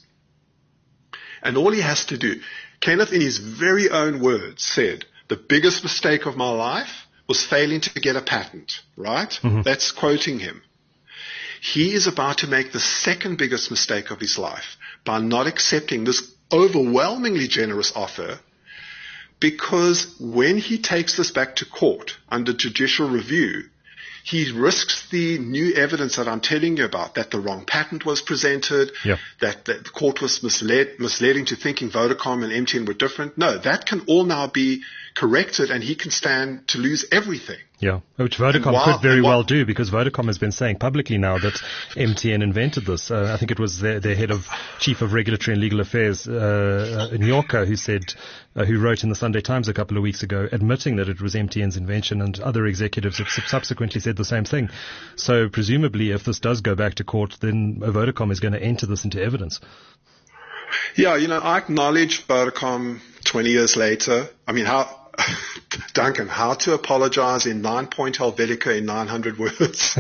And all he has to do, Kenneth in his very own words said, the biggest mistake of my life was failing to get a patent, right? Mm-hmm. That's quoting him. He is about to make the second biggest mistake of his life by not accepting this overwhelmingly generous offer, because when he takes this back to court under judicial review, he risks the new evidence that I'm telling you about, that the wrong patent was presented, yeah. that, that the court was misled, misled into thinking Vodacom and M T N were different. No, that can all now be corrected and he can stand to lose everything. Yeah, which Vodacom while, could very while, well do, because Vodacom has been saying publicly now that M T N invented this. Uh, I think it was their, their head of chief of regulatory and legal affairs, uh, uh, Nyoka, who said, uh, who wrote in the Sunday Times a couple of weeks ago, admitting that it was M T N's invention, and other executives have subsequently said the same thing. So presumably, if this does go back to court, then Vodacom is going to enter this into evidence. Yeah, you know, I acknowledge Vodacom twenty years later. I mean, how... Duncan, how to apologize in nine-point Helvetica in nine hundred words.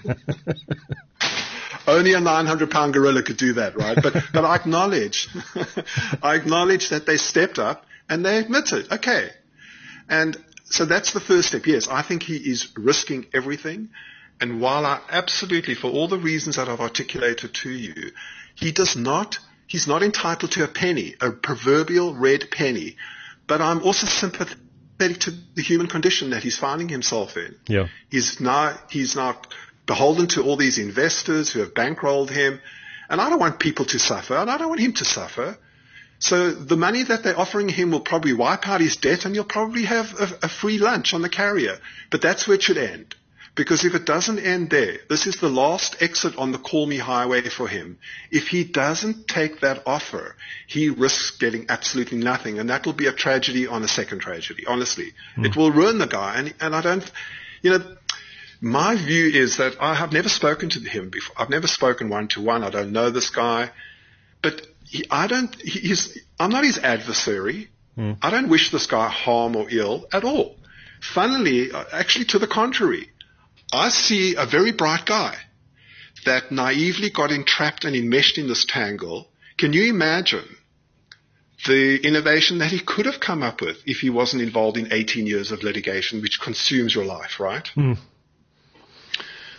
Only a nine hundred pound gorilla could do that, right? But, but I acknowledge, I acknowledge that they stepped up and they admitted, okay. And so that's the first step. Yes, I think he is risking everything. And while I absolutely, for all the reasons that I've articulated to you, he does not, he's not entitled to a penny, a proverbial red penny. But I'm also sympathetic to the human condition that he's finding himself in. Yeah. He's now, he's now beholden to all these investors who have bankrolled him. And I don't want people to suffer, and I don't want him to suffer. So the money that they're offering him will probably wipe out his debt, and he'll probably have a, a free lunch on the carrier. But that's where it should end. Because if it doesn't end there, this is the last exit on the Call Me Highway for him. If he doesn't take that offer, he risks getting absolutely nothing. And that will be a tragedy on a second tragedy, honestly. Mm. It will ruin the guy. And, and I don't, you know, my view is that I have never spoken to him before. I've never spoken one-to-one. I don't know this guy. But he, I don't, he, he's, I'm not his adversary. Mm. I don't wish this guy harm or ill at all. Funnily, actually to the contrary. I see a very bright guy that naively got entrapped and enmeshed in this tangle. Can you imagine the innovation that he could have come up with if he wasn't involved in eighteen years of litigation, which consumes your life, right? Mm.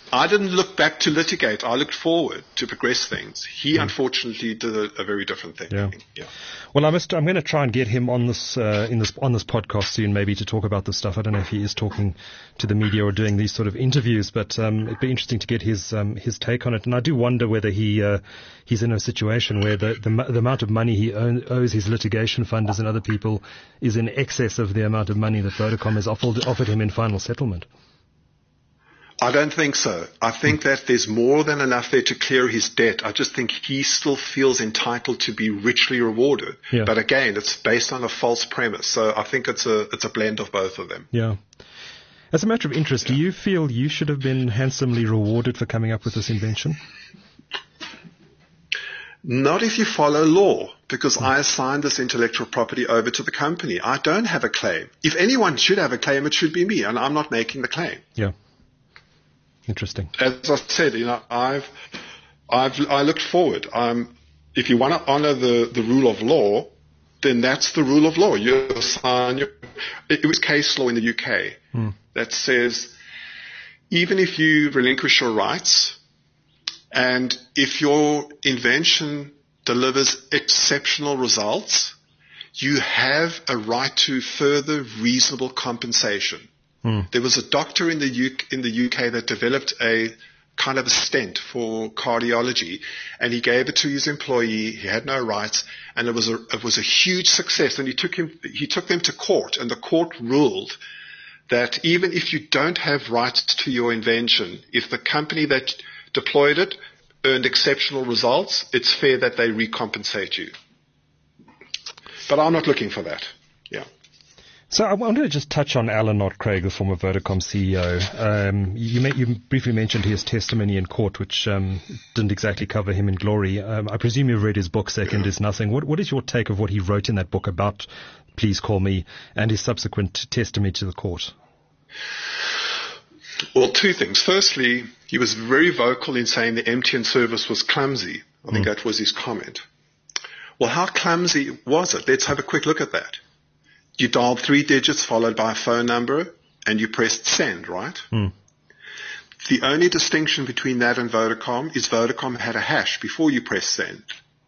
I didn't look back to litigate. I looked forward to progress things. He, mm. unfortunately, did a, a very different thing. Yeah. yeah. Well, I must. I'm going to try and get him on this uh, in this on this podcast soon, maybe to talk about this stuff. I don't know if he is talking to the media or doing these sort of interviews, but um, it'd be interesting to get his um, his take on it. And I do wonder whether he uh, he's in a situation where the the, the amount of money he own, owes his litigation funders and other people is in excess of the amount of money that Vodacom has offered offered him in final settlement. I don't think so. I think that there's more than enough there to clear his debt. I just think he still feels entitled to be richly rewarded. Yeah. But again, it's based on a false premise. So I think it's a it's a blend of both of them. Yeah. As a matter of interest, yeah. do you feel you should have been handsomely rewarded for coming up with this invention? Not if you follow law, because mm. I assigned this intellectual property over to the company. I don't have a claim. If anyone should have a claim, it should be me, and I'm not making the claim. Yeah. Interesting. As I said, you know, I've, I've, I looked forward. Um, if you want to honor the, the rule of law, then that's the rule of law. You assign your, it was case law in the U K mm. that says even if you relinquish your rights and if your invention delivers exceptional results, you have a right to further reasonable compensation. Mm. There was a doctor in the U K, in the U K that developed a kind of a stent for cardiology, and he gave it to his employee. He had no rights, and it was a it was a huge success. And he took him he took them to court, and the court ruled that even if you don't have rights to your invention, if the company that deployed it earned exceptional results, it's fair that they recompensate you. But I'm not looking for that. Yeah. So I wanted to just touch on Alan Knott-Craig, the former Vodacom C E O. Um, you, may, you briefly mentioned his testimony in court, which um, didn't exactly cover him in glory. Um, I presume you've read his book, Second is Nothing. What, what is your take of what he wrote in that book about Please Call Me and his subsequent testimony to the court? Well, two things. Firstly, he was very vocal in saying the M T N service was clumsy. I think mm. that was his comment. Well, how clumsy was it? Let's have a quick look at that. You dialed three digits followed by a phone number, and you pressed send, right? Mm. The only distinction between that and Vodacom is Vodacom had a hash before you press send.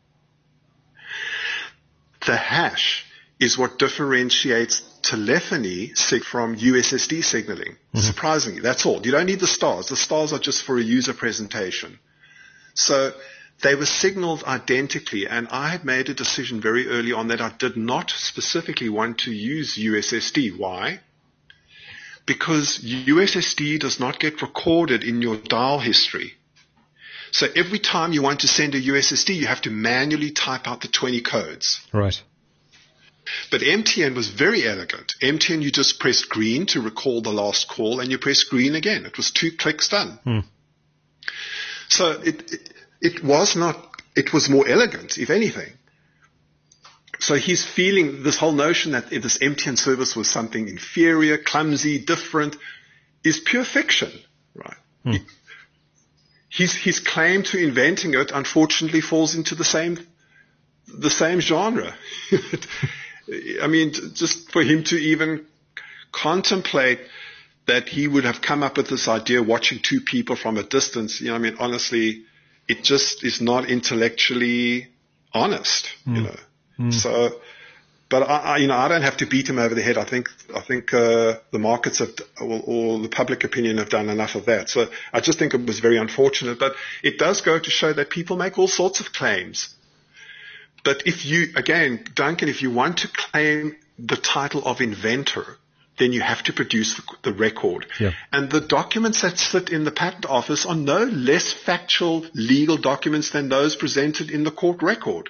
The hash is what differentiates telephony from U S S D signaling. Mm-hmm. Surprisingly, that's all. You don't need the stars. The stars are just for a user presentation. So they were signaled identically, and I had made a decision very early on that I did not specifically want to use U S S D. Why? Because U S S D does not get recorded in your dial history. So every time you want to send a U S S D, you have to manually type out the twenty codes. Right. But M T N was very elegant. M T N, you just pressed green to recall the last call, and you press green again. It was two clicks done. Hmm. So it... it It was not, it was more elegant, if anything. So he's feeling this whole notion that this M T N service was something inferior, clumsy, different, is pure fiction, right? Hmm. He, his, his claim to inventing it, unfortunately, falls into the same, the same genre. I mean, just for him to even contemplate that he would have come up with this idea watching two people from a distance, you know, I mean, honestly, it just is not intellectually honest, mm. you know. Mm. So, but I, I, you know, I don't have to beat him over the head. I think, I think uh, the markets have, or, or the public opinion have done enough of that. So I just think it was very unfortunate. But it does go to show that people make all sorts of claims. But if you, again, Duncan, if you want to claim the title of inventor, then you have to produce the, the record. Yeah. And the documents that sit in the patent office are no less factual legal documents than those presented in the court record.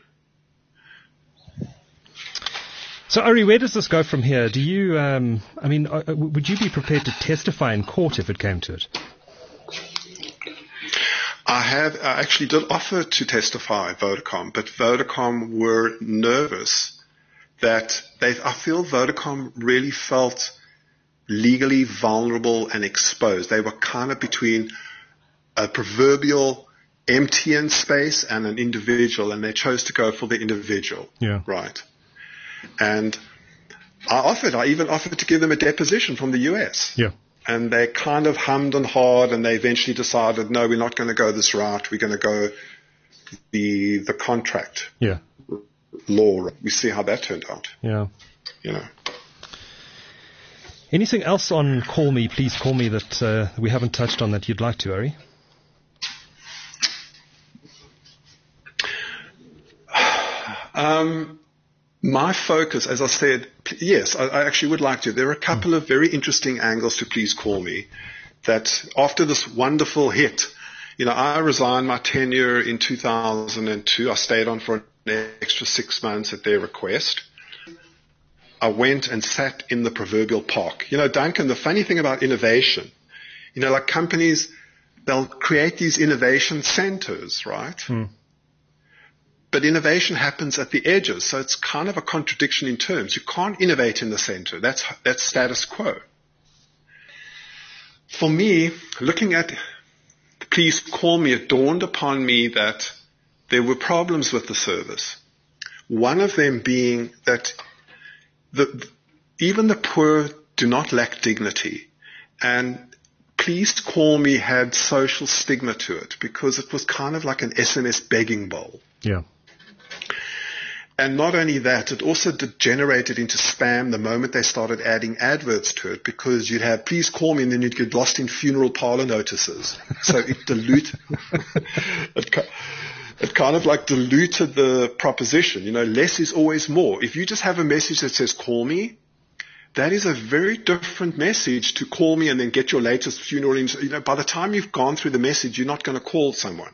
So, Ari, where does this go from here? Do you, um, I mean, uh, would you be prepared to testify in court if it came to it? I have, I actually did offer to testify at Vodacom, but Vodacom were nervous that they, I feel Vodacom really felt legally vulnerable and exposed. They were kind of between a proverbial M T N space and an individual, and they chose to go for the individual. Yeah. Right. And I offered, I even offered to give them a deposition from the U S. Yeah. And they kind of hummed and hawed, and they eventually decided, no, we're not going to go this route. We're going to go the the contract Yeah. law. We see how that turned out. Yeah. You know. Anything else on Call Me, Please Call Me, that uh, we haven't touched on that you'd like to, Ari? Um, my focus, as I said, yes, I, I actually would like to. There are a couple mm. of very interesting angles to Please Call Me that after this wonderful hit, you know, I resigned my tenure in two thousand two. I stayed on for an extra six months at their request. I went and sat in the proverbial park. You know, Duncan, the funny thing about innovation, you know, like companies, they'll create these innovation centers, right? Mm. But innovation happens at the edges, so it's kind of a contradiction in terms. You can't innovate in the center. That's, that's status quo. For me, looking at Please Call Me, it dawned upon me that there were problems with the service. One of them being that the, even the poor do not lack dignity. And Please Call Me had social stigma to it because it was kind of like an S M S begging bowl. Yeah. And not only that, it also degenerated into spam the moment they started adding adverts to it, because you'd have Please Call Me and then you'd get lost in funeral parlor notices. So it dilute, it, it kind of like diluted the proposition. You know, less is always more. If you just have a message that says call me, that is a very different message to call me and then get your latest funeral. You know, by the time you've gone through the message, you're not going to call someone.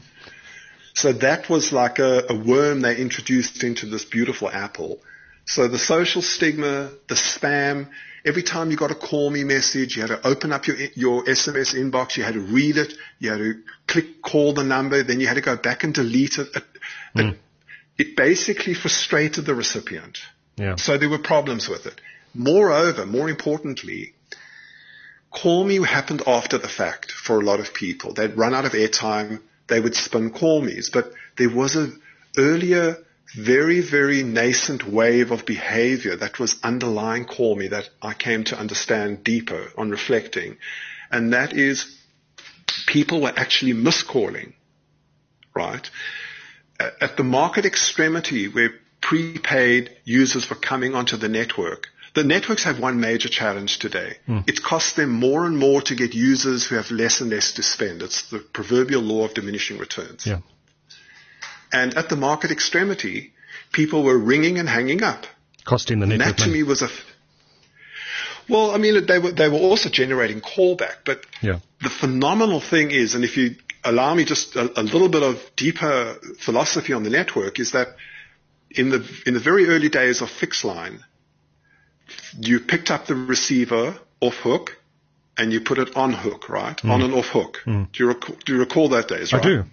So that was like a, a worm they introduced into this beautiful apple. So the social stigma, the spam, every time you got a call me message, you had to open up your your S M S inbox, you had to read it, you had to click call the number, then you had to go back and delete it. It, mm. it, it basically frustrated the recipient. Yeah. So there were problems with it. Moreover, more importantly, call me happened after the fact for a lot of people. They'd run out of airtime. They would spin call me's, but there was an earlier, very, very nascent wave of behavior that was underlying call me that I came to understand deeper on reflecting. And that is people were actually miscalling, right? At the market extremity where prepaid users were coming onto the network, the networks have one major challenge today. Mm. It costs them more and more to get users who have less and less to spend. It's the proverbial law of diminishing returns. Yeah. And at the market extremity, people were ringing and hanging up. Costing the network. And that to me was a... Well, I mean, they were, they were also generating callback. But yeah. The phenomenal thing is, and if you allow me just a, a little bit of deeper philosophy on the network, is that in the in the very early days of fixed line, you picked up the receiver off hook and you put it on hook, right? Mm. On and off hook. Mm. Do you recall, do you recall that days, right? I do.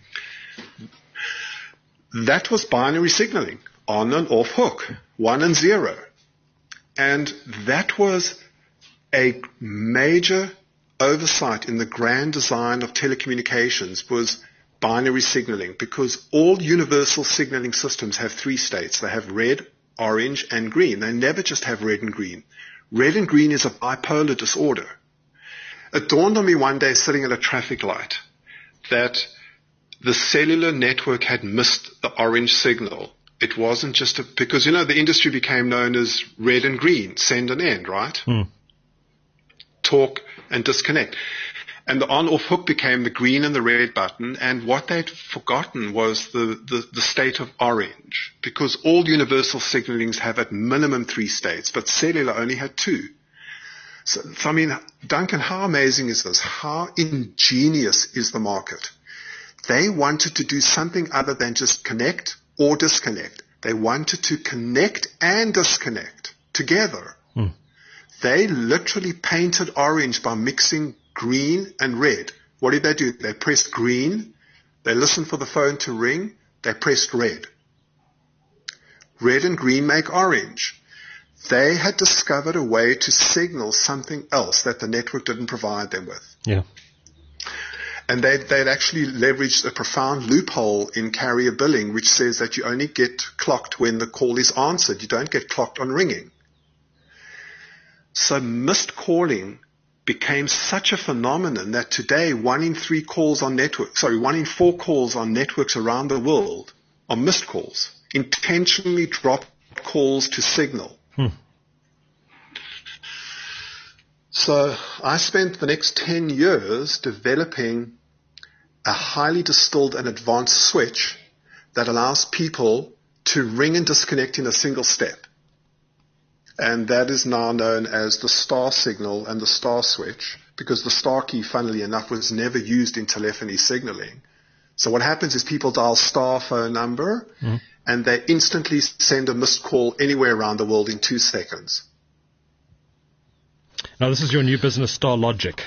That was binary signaling, on and off hook, one and zero. And that was a major oversight in the grand design of telecommunications, was binary signaling, because all universal signaling systems have three states. They have red, orange, and green. They never just have red and green. Red and green is a bipolar disorder. It dawned on me one day sitting at a traffic light that the cellular network had missed the orange signal. It wasn't just a, because, you know, the industry became known as red and green, send and end, right? Mm. Talk and disconnect. And the on-off hook became the green and the red button. And what they'd forgotten was the, the, the state of orange, because all universal signalings have at minimum three states, but cellular only had two. So, so I mean, Duncan, how amazing is this? How ingenious is the market? They wanted to do something other than just connect or disconnect. They wanted to connect and disconnect together. Mm. They literally painted orange by mixing green and red. What did they do? They pressed green. They listened for the phone to ring. They pressed red. Red and green make orange. They had discovered a way to signal something else that the network didn't provide them with. Yeah. And they'd, they'd actually leveraged a profound loophole in carrier billing, which says that you only get clocked when the call is answered. You don't get clocked on ringing. So missed calling became such a phenomenon that today one in three calls on network, sorry, one in four calls on networks around the world are missed calls, intentionally dropped calls to Signal. Hmm. So I spent the next ten years developing a highly distilled and advanced switch that allows people to ring and disconnect in a single step. And that is now known as the star signal and the star switch, because the star key, funnily enough, was never used in telephony signaling. So what happens is people dial star phone number, mm. and they instantly send a missed call anywhere around the world in two seconds. Now, this is your new business, Star Logic.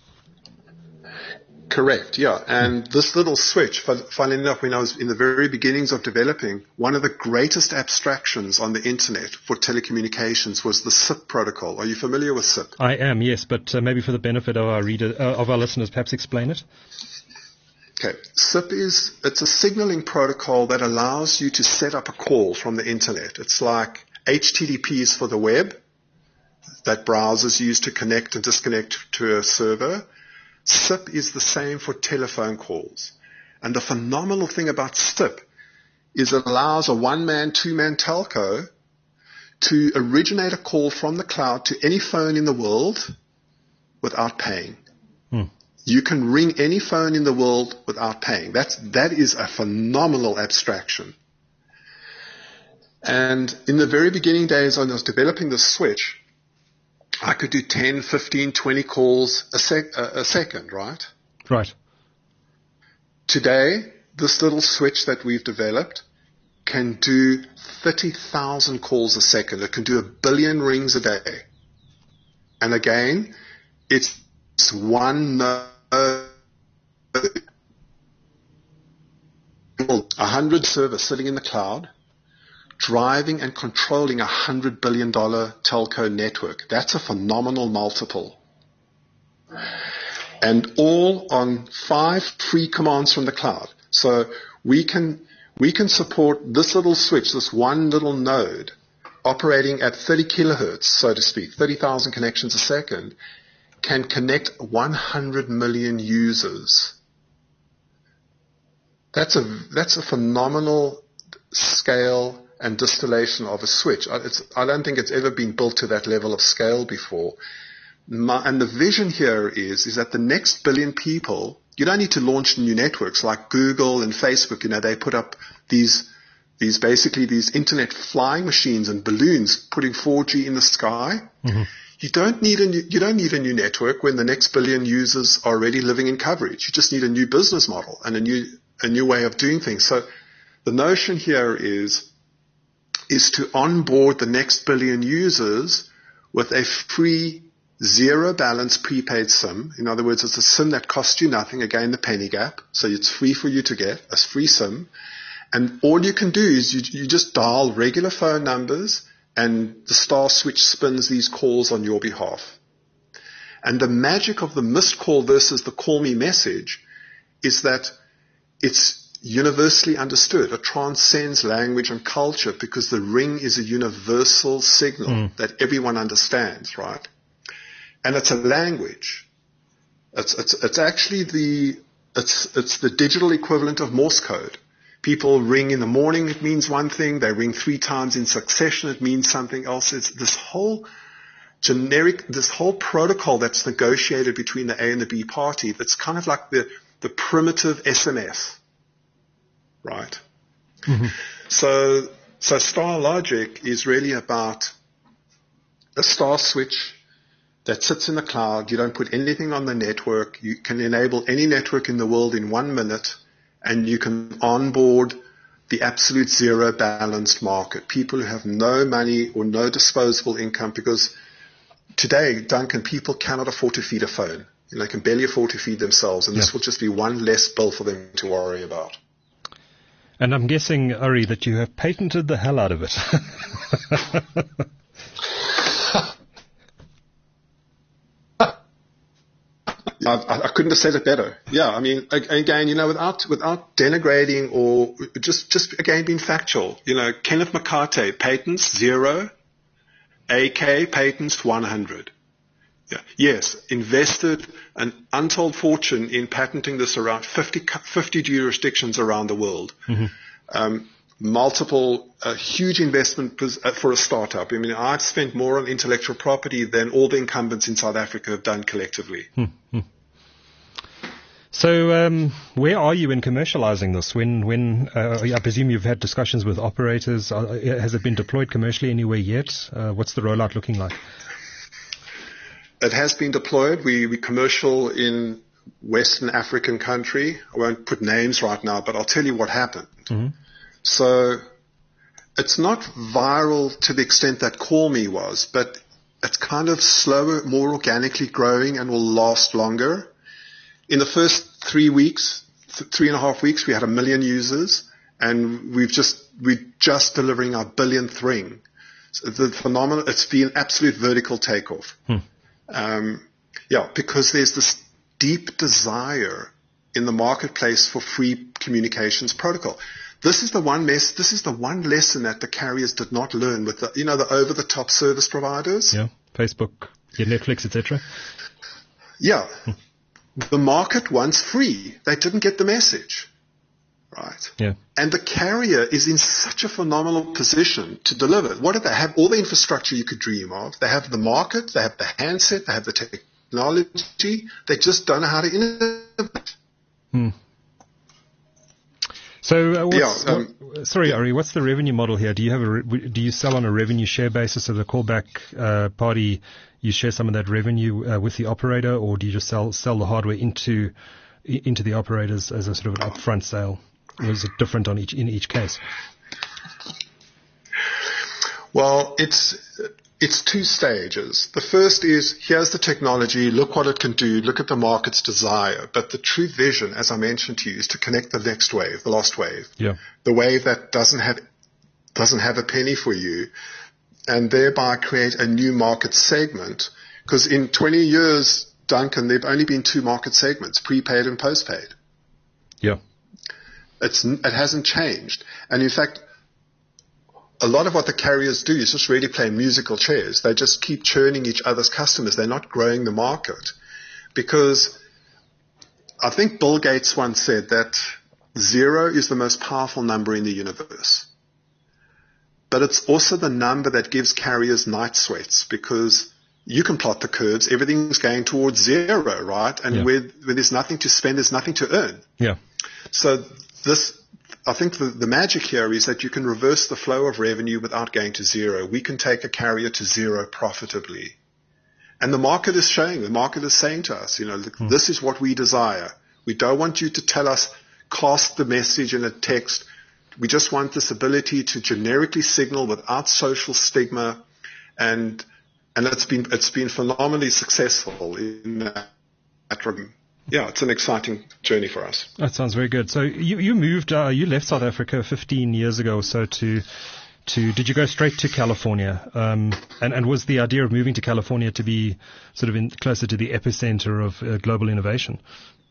Correct, yeah. And this little switch, funnily enough, when I was in the very beginnings of developing, one of the greatest abstractions on the internet for telecommunications was the S I P protocol. Are you familiar with S I P? I am, yes, but uh, maybe for the benefit of our reader, uh, of our listeners, perhaps explain it. Okay. S I P is, it's a signaling protocol that allows you to set up a call from the internet. It's like H T T P is for the web that browsers use to connect and disconnect to a server. S I P is the same for telephone calls. And the phenomenal thing about S I P is it allows a one-man, two-man telco to originate a call from the cloud to any phone in the world without paying. Hmm. You can ring any phone in the world without paying. That's, that is a phenomenal abstraction. And in the very beginning days when I was developing this switch, I could do ten, fifteen, twenty calls a, sec- a second, right? Right. Today, this little switch that we've developed can do thirty thousand calls a second. It can do a billion rings a day. And again, it's one node, a hundred servers sitting in the cloud, driving and controlling a hundred billion dollar telco network. That's a phenomenal multiple. And all on five free commands from the cloud. So we can, we can support this little switch, this one little node, operating at thirty kilohertz, so to speak, thirty thousand connections a second, can connect one hundred million users. That's a, that's a phenomenal scale and distillation of a switch. It's, I don't think it's ever been built to that level of scale before. My, and the vision here is, is that the next billion people, you don't need to launch new networks like Google and Facebook. You know, they put up these, these basically these internet flying machines and balloons putting four G in the sky. Mm-hmm. You don't need a new, you don't need a new network when the next billion users are already living in coverage. You just need a new business model and a new, a new way of doing things. So the notion here is, is to onboard the next billion users with a free zero balance prepaid SIM. In other words, it's a SIM that costs you nothing. Again, the penny gap. So it's free for you to get, a free SIM. And all you can do is you, you just dial regular phone numbers and the star switch spins these calls on your behalf. And the magic of the missed call versus the call me message is that it's universally understood. It transcends language and culture because the ring is a universal signal mm. that everyone understands, right? And it's a language. It's, it's, it's actually the, it's, it's the digital equivalent of Morse code. People ring in the morning, it means one thing. They ring three times in succession, it means something else. It's this whole generic, this whole protocol that's negotiated between the A and the B party that's kind of like the, the primitive S M S. Right. Mm-hmm. So, so Star Logic is really about a star switch that sits in the cloud. You don't put anything on the network. You can enable any network in the world in one minute, and you can onboard the absolute zero balanced market. People who have no money or no disposable income, because today, Duncan, people cannot afford to feed a phone. You know, they can barely afford to feed themselves, and yeah. This will just be one less bill for them to worry about. And I'm guessing, Uri, that you have patented the hell out of it. I, I couldn't have said it better. Yeah, I mean, again, you know, without without denigrating or just, just again, being factual. You know, Kenneth McCarthy, patents zero. A K, patents one hundred. Yeah. Yes, invested an untold fortune in patenting this around fifty, fifty jurisdictions around the world. Mm-hmm. Um, multiple, uh, huge investment for a startup. I mean, I've spent more on intellectual property than all the incumbents in South Africa have done collectively. Mm-hmm. So, um, where are you in commercializing this? When, when uh, I presume you've had discussions with operators. Uh, has it been deployed commercially anywhere yet? Uh, what's the rollout looking like? It has been deployed. We, we commercial in Western African country. I won't put names right now, but I'll tell you what happened. Mm-hmm. So it's not viral to the extent that Call Me was, but it's kind of slower, more organically growing and will last longer. In the first three weeks, th- three and a half weeks, we had a million users, and we've just, we're just delivering our billionth ring. So the phenomenon, it's been absolute vertical takeoff. Hmm. Um, yeah, because there's this deep desire in the marketplace for free communications protocol. This is the one mess, this is the one lesson that the carriers did not learn with the, you know, the over-the-top service providers. Yeah, Facebook, yeah, Netflix, et cetera. Yeah. Hmm. The market wants free. They didn't get the message. Right. Yeah. And the carrier is in such a phenomenal position to deliver. What do they have? All the infrastructure you could dream of. They have the market, they have the handset, they have the technology. They just don't know how to innovate. Hmm. So, uh, what's, yeah, um, what, sorry, Ari, what's the revenue model here? Do you have a re- do you sell on a revenue share basis? So the callback uh, party, you share some of that revenue uh, with the operator, or do you just sell sell the hardware into into the operators as a sort of an upfront sale? Or is it different on each in each case? Well, it's it's two stages. The first is, here's the technology, look what it can do, look at the market's desire. But the true vision, as I mentioned to you, is to connect the next wave, the lost wave. Yeah. The wave that doesn't have doesn't have a penny for you, and thereby create a new market segment. Because in twenty years, Duncan, there have only been two market segments, prepaid and postpaid. Yeah. It's, it hasn't changed. And in fact, a lot of what the carriers do is just really play musical chairs. They just keep churning each other's customers. They're not growing the market. Because I think Bill Gates once said that zero is the most powerful number in the universe. But it's also the number that gives carriers night sweats, because you can plot the curves. Everything's going towards zero, right? And yeah. where, where there's nothing to spend, there's nothing to earn. Yeah. So this, I think the, the magic here is that you can reverse the flow of revenue without going to zero. We can take a carrier to zero profitably. And the market is showing, the market is saying to us, you know, hmm. this is what we desire. We don't want you to tell us, cast the message in a text. We just want this ability to generically signal without social stigma. And, and it's been, it's been phenomenally successful in that, that regard. Yeah, it's an exciting journey for us. That sounds very good. So you you moved, uh, you left South Africa fifteen years ago or so to, to did you go straight to California? Um, and, and was the idea of moving to California to be sort of in, closer to the epicenter of uh, global innovation?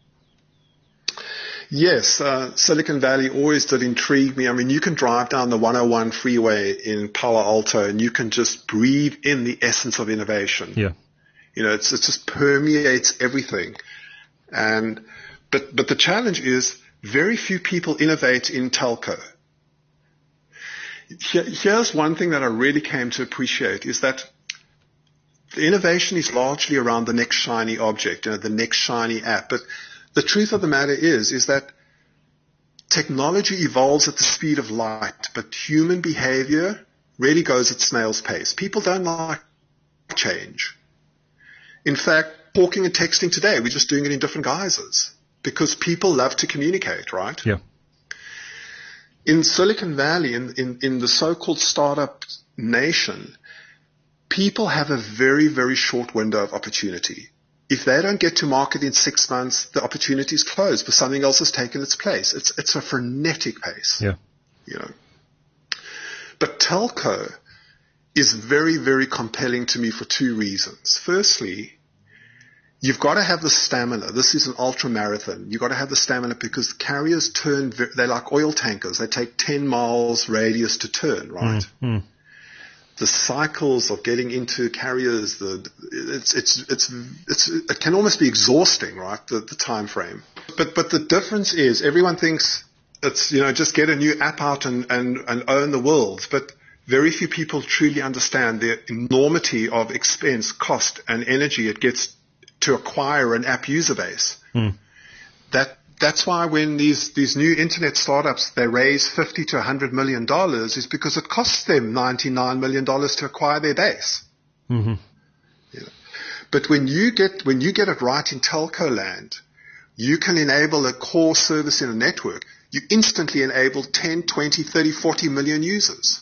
Yes, uh, Silicon Valley always did intrigue me. I mean, you can drive down the one oh one freeway in Palo Alto and you can just breathe in the essence of innovation. Yeah. You know, it's, it just permeates everything. And, but, but the challenge is very few people innovate in telco. Here, here's one thing that I really came to appreciate is that the innovation is largely around the next shiny object, you know, the next shiny app. But the truth of the matter is, is that technology evolves at the speed of light, but human behavior really goes at snail's pace. People don't like change. In fact, talking and texting today, we're just doing it in different guises because people love to communicate, right? Yeah. In Silicon Valley, in, in, in the so-called startup nation, people have a very, very short window of opportunity. If they don't get to market in six months, the opportunity is closed, but something else has taken its place. It's, it's a frenetic pace. Yeah. You know. But telco is very, very compelling to me for two reasons. Firstly, you've got to have the stamina. This is an ultra marathon. You've got to have the stamina because carriers turn, they're like oil tankers. They take ten miles radius to turn, right? Mm-hmm. the cycles of getting into carriers, the it's it's it's it's it can almost be exhausting, right? The the time frame. But but the difference is everyone thinks it's, you know, just get a new app out and and, and own the world. But very few people truly understand the enormity of expense, cost, and energy it gets to acquire an app user base. Mm. That That's why when these, these new internet startups, they raise fifty to one hundred million dollars, is because it costs them ninety-nine million dollars to acquire their base. Mm-hmm. You know? But when you get, when you get it right in telco land, you can enable a core service in a network. You instantly enable ten, twenty, thirty, forty million users.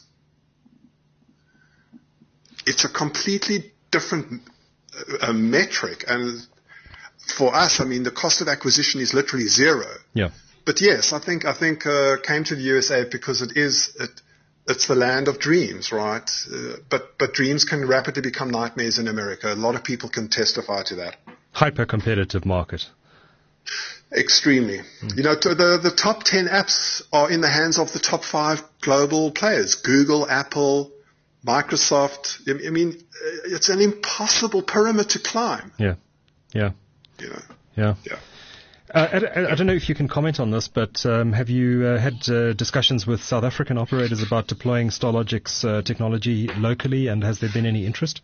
It's a completely different uh, metric. And for us, I mean, the cost of acquisition is literally zero. Yeah. But yes, I think I think uh, came to the U S A because it is it, it's the land of dreams, right? Uh, but but dreams can rapidly become nightmares in America. A lot of people can testify to that. Hyper competitive market. Extremely. Mm. You know, the the top ten apps are in the hands of the top five global players: Google, Apple, Microsoft. I mean, it's an impossible pyramid to climb. Yeah. Yeah. You know. Yeah. Yeah. Uh, I, I don't know if you can comment on this, but um, have you uh, had uh, discussions with South African operators about deploying StarLogic's uh, technology locally, and has there been any interest?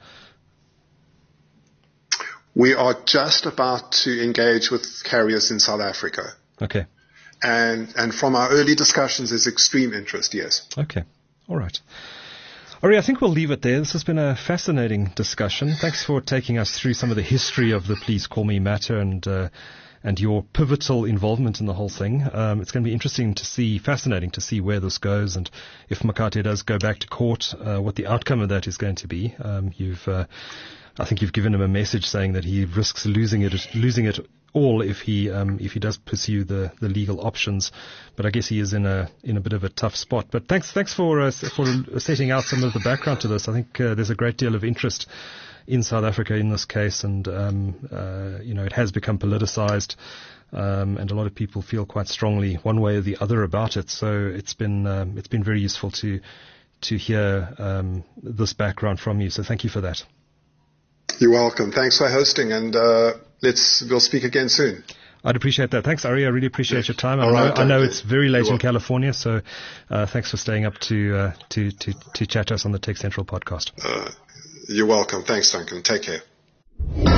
We are just about to engage with carriers in South Africa. Okay. And and from our early discussions, there's extreme interest, yes. Okay. All right. Ari, I think we'll leave it there. This has been a fascinating discussion. Thanks for taking us through some of the history of the Please Call Me matter and uh, and your pivotal involvement in the whole thing. Um, it's going to be interesting to see, fascinating to see where this goes, and if Makate does go back to court, uh, what the outcome of that is going to be. Um, you've, uh, I think you've given him a message saying that he risks losing it, losing it all if he um, if he does pursue the, the legal options. But I guess he is in a in a bit of a tough spot. But thanks thanks for uh, for setting out some of the background to this. I think uh, there's a great deal of interest in South Africa in this case, and um, uh, you know, it has become politicized, um, and a lot of people feel quite strongly one way or the other about it. So it's been um, it's been very useful to to hear um, this background from you. So thank you for that. You're welcome. Thanks for hosting, and uh, let's we'll speak again soon. I'd appreciate that. Thanks, Ari. I really appreciate your time. I know, right, I know you. it's very late You're in California, so uh, thanks for staying up to, uh, to to to chat to us on the Tech Central podcast. Uh, you're welcome. Thanks, Duncan. Take care.